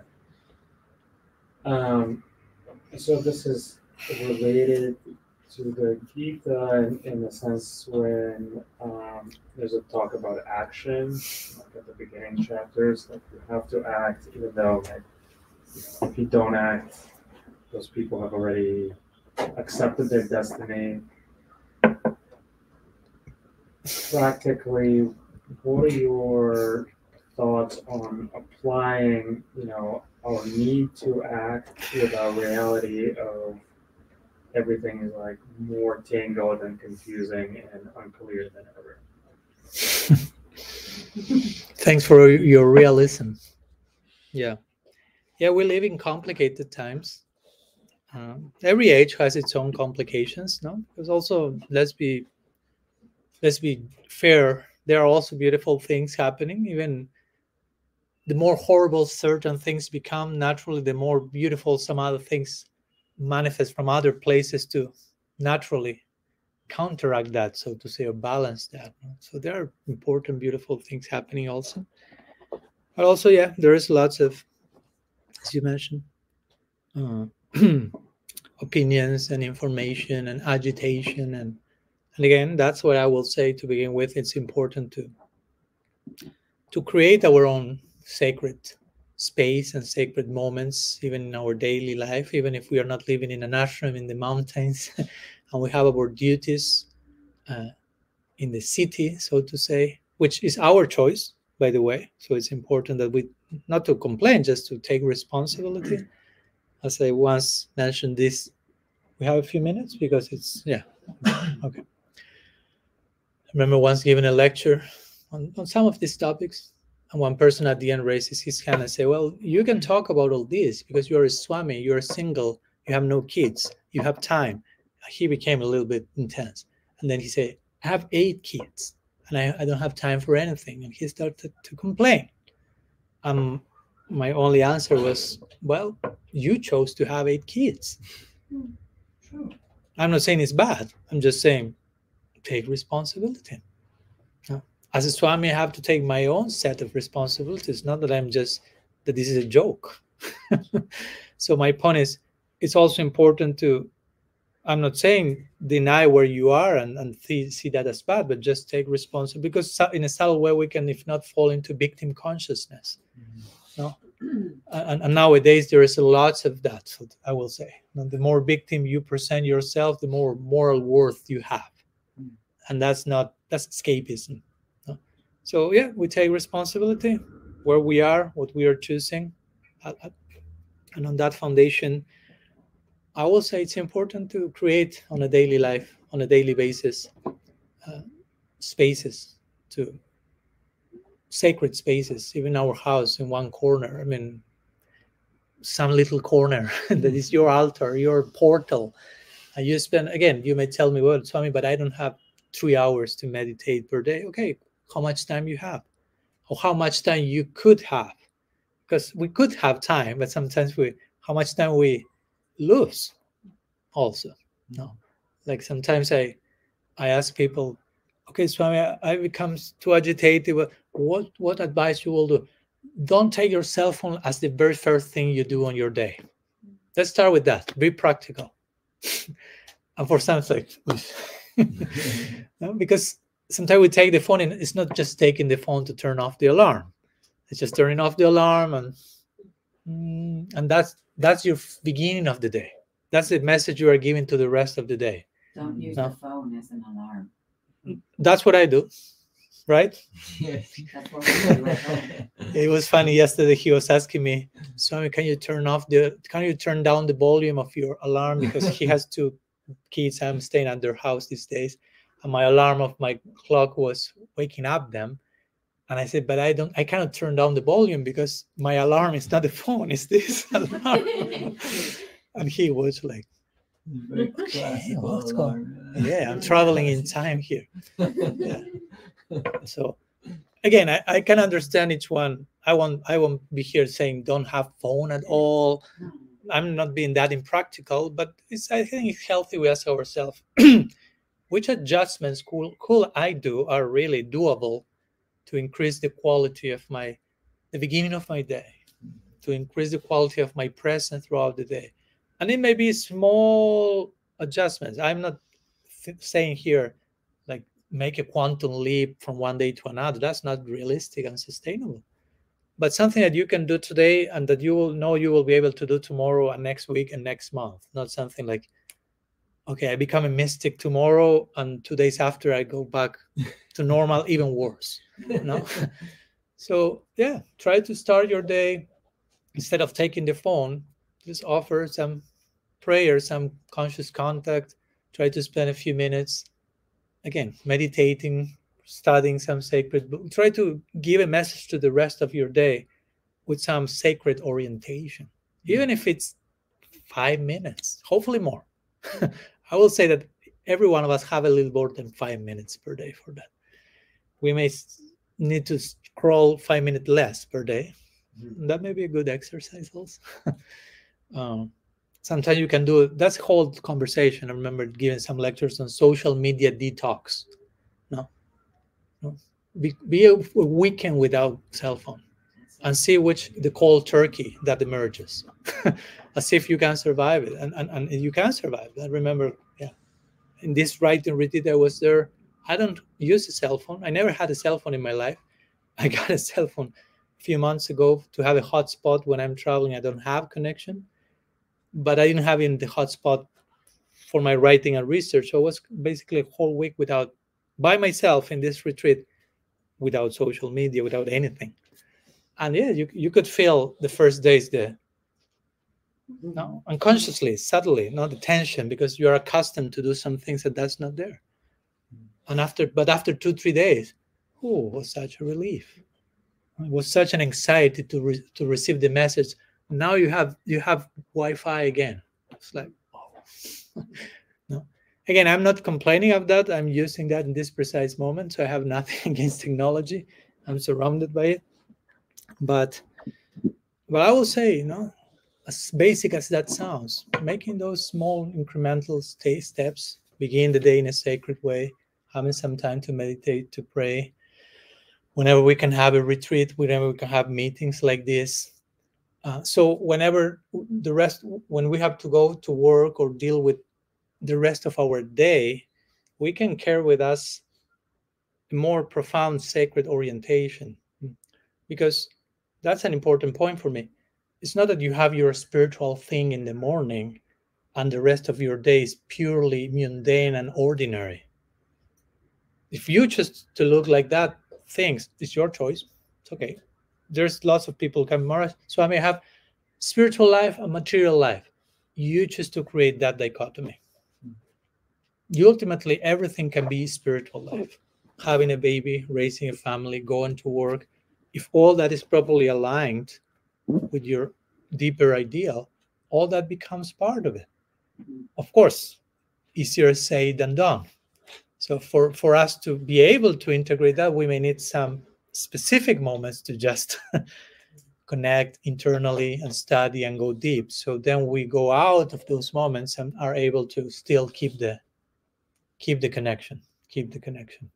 Um, so this is related to the Gita in, in the sense when um, there's a talk about action, like at the beginning chapters, like you have to act even though like, you know, if you don't act, those people have already accepted their destiny. Practically, what are your thoughts on applying, you know, our need to act with our reality of everything is like more tangled and confusing and unclear than ever? Thanks for your realism. Yeah. Yeah, we live in complicated times. Um, every age has its own complications, no? Because also, let's be let's be fair, there are also beautiful things happening. Even the more horrible certain things become, naturally, the more beautiful some other things manifest from other places to naturally counteract that, so to say, or balance that. So there are important, beautiful things happening also. But also, yeah, there is lots of, as you mentioned, uh, opinions and information and agitation, and and again, that's what I will say to begin with. It's important to to create our own sacred space and sacred moments, even in our daily life, even if we are not living in an ashram in the mountains, and we have our duties uh, in the city, so to say, which is our choice, by the way. So it's important that we not to complain, just to take responsibility. As I once mentioned this, we have a few minutes because it's, yeah, okay. I remember once giving a lecture on, on some of these topics, and one person at the end raises his hand and say, well, you can talk about all this because you're a Swami, you're single, you have no kids, you have time. He became a little bit intense. And then he said, I have eight kids and I, I don't have time for anything. And he started to complain. Um, my only answer was, well, you chose to have eight kids. I'm not saying it's bad. I'm just saying, take responsibility. No. As a Swami, I have to take my own set of responsibilities, not that I'm just, that this is a joke. So my point is, it's also important to, I'm not saying deny where you are and, and see, see that as bad, but just take responsibility, because in a subtle way, we can, if not, fall into victim consciousness. Mm-hmm. No? And, and nowadays, there is lots of that, so I will say. And the more victim you present yourself, the more moral worth you have. And that's not, that's escapism. No? So yeah, we take responsibility where we are, what we are choosing. And on that foundation, I will say it's important to create on a daily life, on a daily basis, uh, spaces, to sacred spaces, even our house in one corner. I mean, some little corner that is your altar, your portal. And you spend, again, you may tell me, well, Swami, but I don't have three hours to meditate per day. Okay, how much time you have? Or how much time you could have? Because we could have time, but sometimes we, how much time we lose also. No, like sometimes I, I ask people, okay, Swami, I, I become too agitated. What, what advice you will do? Don't take your cell phone as the very first thing you do on your day. Let's start with that. Be practical. And for some, it's like, no, because sometimes we take the phone and it's not just taking the phone to turn off the alarm. It's just turning off the alarm, and mm, and that's that's your beginning of the day. That's the message you are giving to the rest of the day. Don't use no? the phone as an alarm. That's what I do, right? That's what we do at home. It was funny yesterday. He was asking me, Swami, can you turn off the, can you turn down the volume of your alarm? Because he has two kids. I'm staying at their house these days, and my alarm of my clock was waking up them. And I said, but I don't, I cannot turn down the volume because my alarm is not the phone, it's this alarm. And he was like, okay, what's going on? Yeah, I'm traveling in time here. Yeah. So again, I, I can understand each one. I won't, I won't be here saying don't have phone at all. I'm not being that impractical, but it's, I think it's healthy we ask ourselves, which adjustments could, could I do are really doable to increase the quality of my, the beginning of my day, to increase the quality of my presence throughout the day. And it may be small adjustments. I'm not th- saying here, like, make a quantum leap from one day to another. That's not realistic and sustainable. But something that you can do today and that you will know you will be able to do tomorrow and next week and next month. Not something like, okay, I become a mystic tomorrow and two days after I go back to normal, even worse. No? So yeah, try to start your day, instead of taking the phone, just offer some prayer, some conscious contact. Try to spend a few minutes, again, meditating, studying some sacred book. Try to give a message to the rest of your day with some sacred orientation, even if it's five minutes, hopefully more. I will say that every one of us have a little more than five minutes per day for that. We may need to scroll five minutes less per day. Mm-hmm. That may be a good exercise also. um, sometimes you can do it. That's a whole conversation. I remember giving some lectures on social media detox. No, no. Be, be a, a weekend without cell phone. and see which the cold turkey that emerges. As if you can survive it, and, and, and you can survive. I remember, yeah, in this writing retreat I was there, I don't use a cell phone. I never had a cell phone in my life. I got a cell phone a few months ago to have a hotspot when I'm traveling. I don't have connection, but I didn't have in the hotspot for my writing and research. So I was basically a whole week without, by myself in this retreat, without social media, without anything. And yeah, you you could feel the first days the, no, unconsciously, subtly, not the tension, because you are accustomed to do some things that that's not there. And after, but after two, three days, oh, it was such a relief. It was such an anxiety to re, to receive the message. Now you have you have Wi-Fi again. It's like, oh. No. Again, I'm not complaining of that. I'm using that in this precise moment, so I have nothing against technology. I'm surrounded by it. But, but I will say, you know, as basic as that sounds, making those small incremental stay steps, begin the day in a sacred way, having some time to meditate, to pray, whenever we can have a retreat, whenever we can have meetings like this. Uh, so whenever the rest, when we have to go to work or deal with the rest of our day, we can carry with us a more profound sacred orientation. Because that's an important point for me. It's not that you have your spiritual thing in the morning and the rest of your day is purely mundane and ordinary. If you choose to look like that, things, it's your choice. It's okay. There's lots of people coming more. So I may have spiritual life and material life. You choose to create that dichotomy. You ultimately, everything can be spiritual life. Having a baby, raising a family, going to work. If all that is properly aligned with your deeper ideal, all that becomes part of it. Of course, easier said than done. So for, for us to be able to integrate that, we may need some specific moments to just connect internally and study and go deep. So then we go out of those moments and are able to still keep the keep the connection, keep the connection.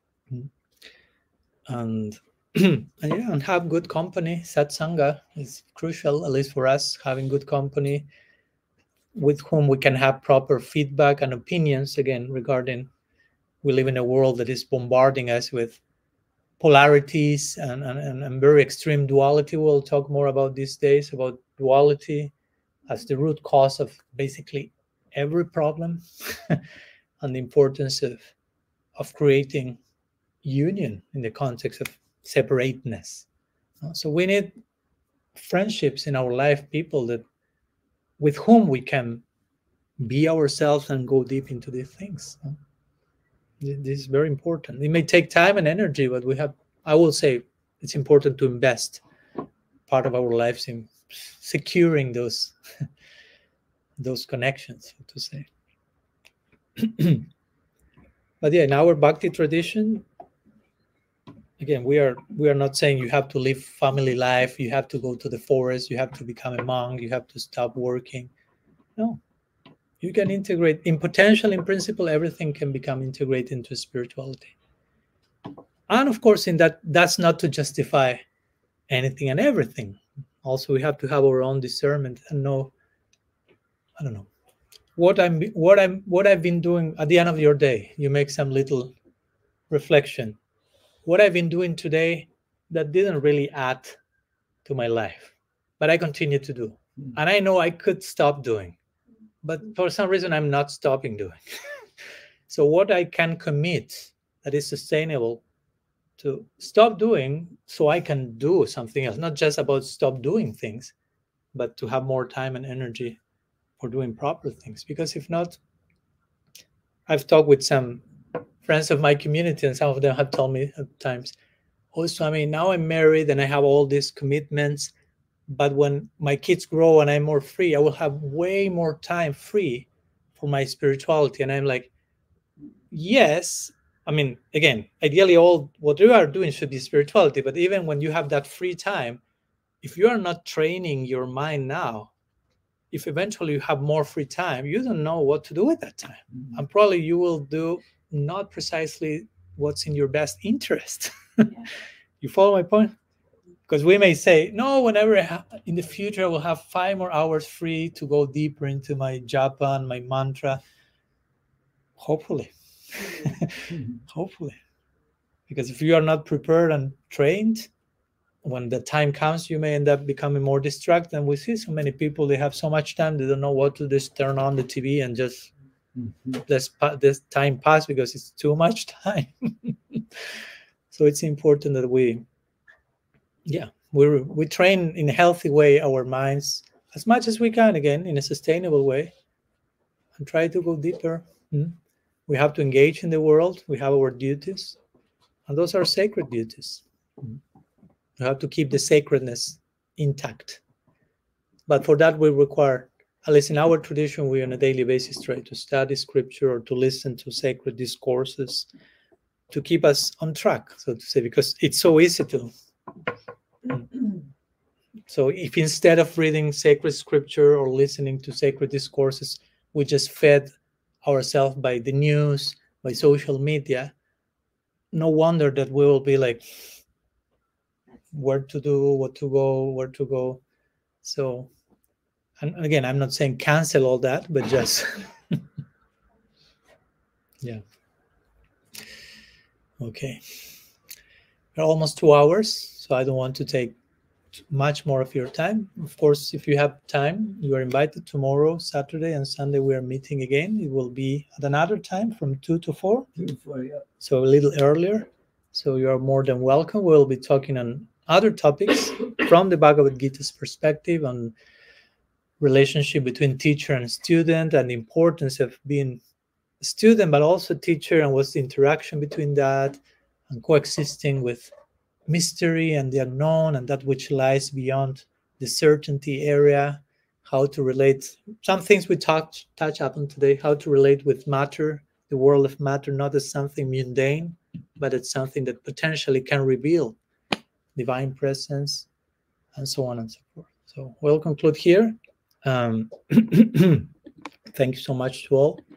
And and yeah, and have good company. Satsanga is crucial, at least for us, having good company with whom we can have proper feedback and opinions. Again, regarding, we live in a world that is bombarding us with polarities and, and, and very extreme duality. We'll talk more about these days, about duality as the root cause of basically every problem and the importance of, of creating union in the context of separateness. So we need friendships in our life, people that with whom we can be ourselves and go deep into these things. This is very important. It may take time and energy, but we have, I will say, it's important to invest part of our lives in securing those those connections, so to say. But yeah, in our Bhakti tradition, again, we are we are not saying you have to live family life, you have to go to the forest, you have to become a monk, you have to stop working. No. You can integrate, in potential, in principle, everything can become integrated into spirituality. And of course, in that, that's not to justify anything and everything. Also, we have to have our own discernment and know, I don't know, what I'm, what I'm, what I've been doing at the end of your day. You make some little reflection. What I've been doing today that didn't really add to my life, but I continue to do. And I know I could stop doing. But for some reason, I'm not stopping doing. So what I can commit that is sustainable to stop doing so I can do something else, not just about stop doing things, but to have more time and energy for doing proper things. Because if not, I've talked with some friends of my community and some of them have told me at times, oh, Swami, now I'm married and I have all these commitments. But when my kids grow and I'm more free, I will have way more time free for my spirituality. And I'm like, yes, I mean, again, ideally all what you are doing should be spirituality. But even when you have that free time, if you are not training your mind now, if eventually you have more free time, you don't know what to do at that time. Mm-hmm. And probably you will do not precisely what's in your best interest. Yeah. You follow my point? Because we may say, no, whenever I ha- in the future I will have five more hours free to go deeper into my japa and my mantra. Hopefully. Hopefully. Because if you are not prepared and trained, when the time comes, you may end up becoming more distracted. And we see so many people, they have so much time, they don't know what to just turn on the T V and just mm-hmm. let this time pass because it's too much time. So it's important that we, yeah, we we train in a healthy way our minds as much as we can, again, in a sustainable way, and try to go deeper. Mm-hmm. We have to engage in the world. We have our duties, and those are sacred duties. Mm-hmm. We have to keep the sacredness intact. But for that, we require, at least in our tradition, we on a daily basis try to study scripture or to listen to sacred discourses to keep us on track, so to say, because it's so easy to. So if instead of reading sacred scripture or listening to sacred discourses, we just fed ourselves by the news, by social media, no wonder that we will be like, where to do, what to go, where to go. So, and again, I'm not saying cancel all that, but just, yeah. Okay. We're almost two hours, so I don't want to take much more of your time. Of course, if you have time, you are invited tomorrow, Saturday and Sunday. We are meeting again. It will be at another time from two to four. Two to four, yeah. So a little earlier. So you are more than welcome. We'll be talking on other topics from the Bhagavad Gita's perspective on relationship between teacher and student and the importance of being a student but also teacher, and what's the interaction between that, and coexisting with mystery and the unknown and that which lies beyond the certainty area, how to relate, some things we talked touch upon today, how to relate with matter, the world of matter, not as something mundane, but it's something that potentially can reveal divine presence, and so on and so forth. So we'll conclude here. Um, thank you so much to all.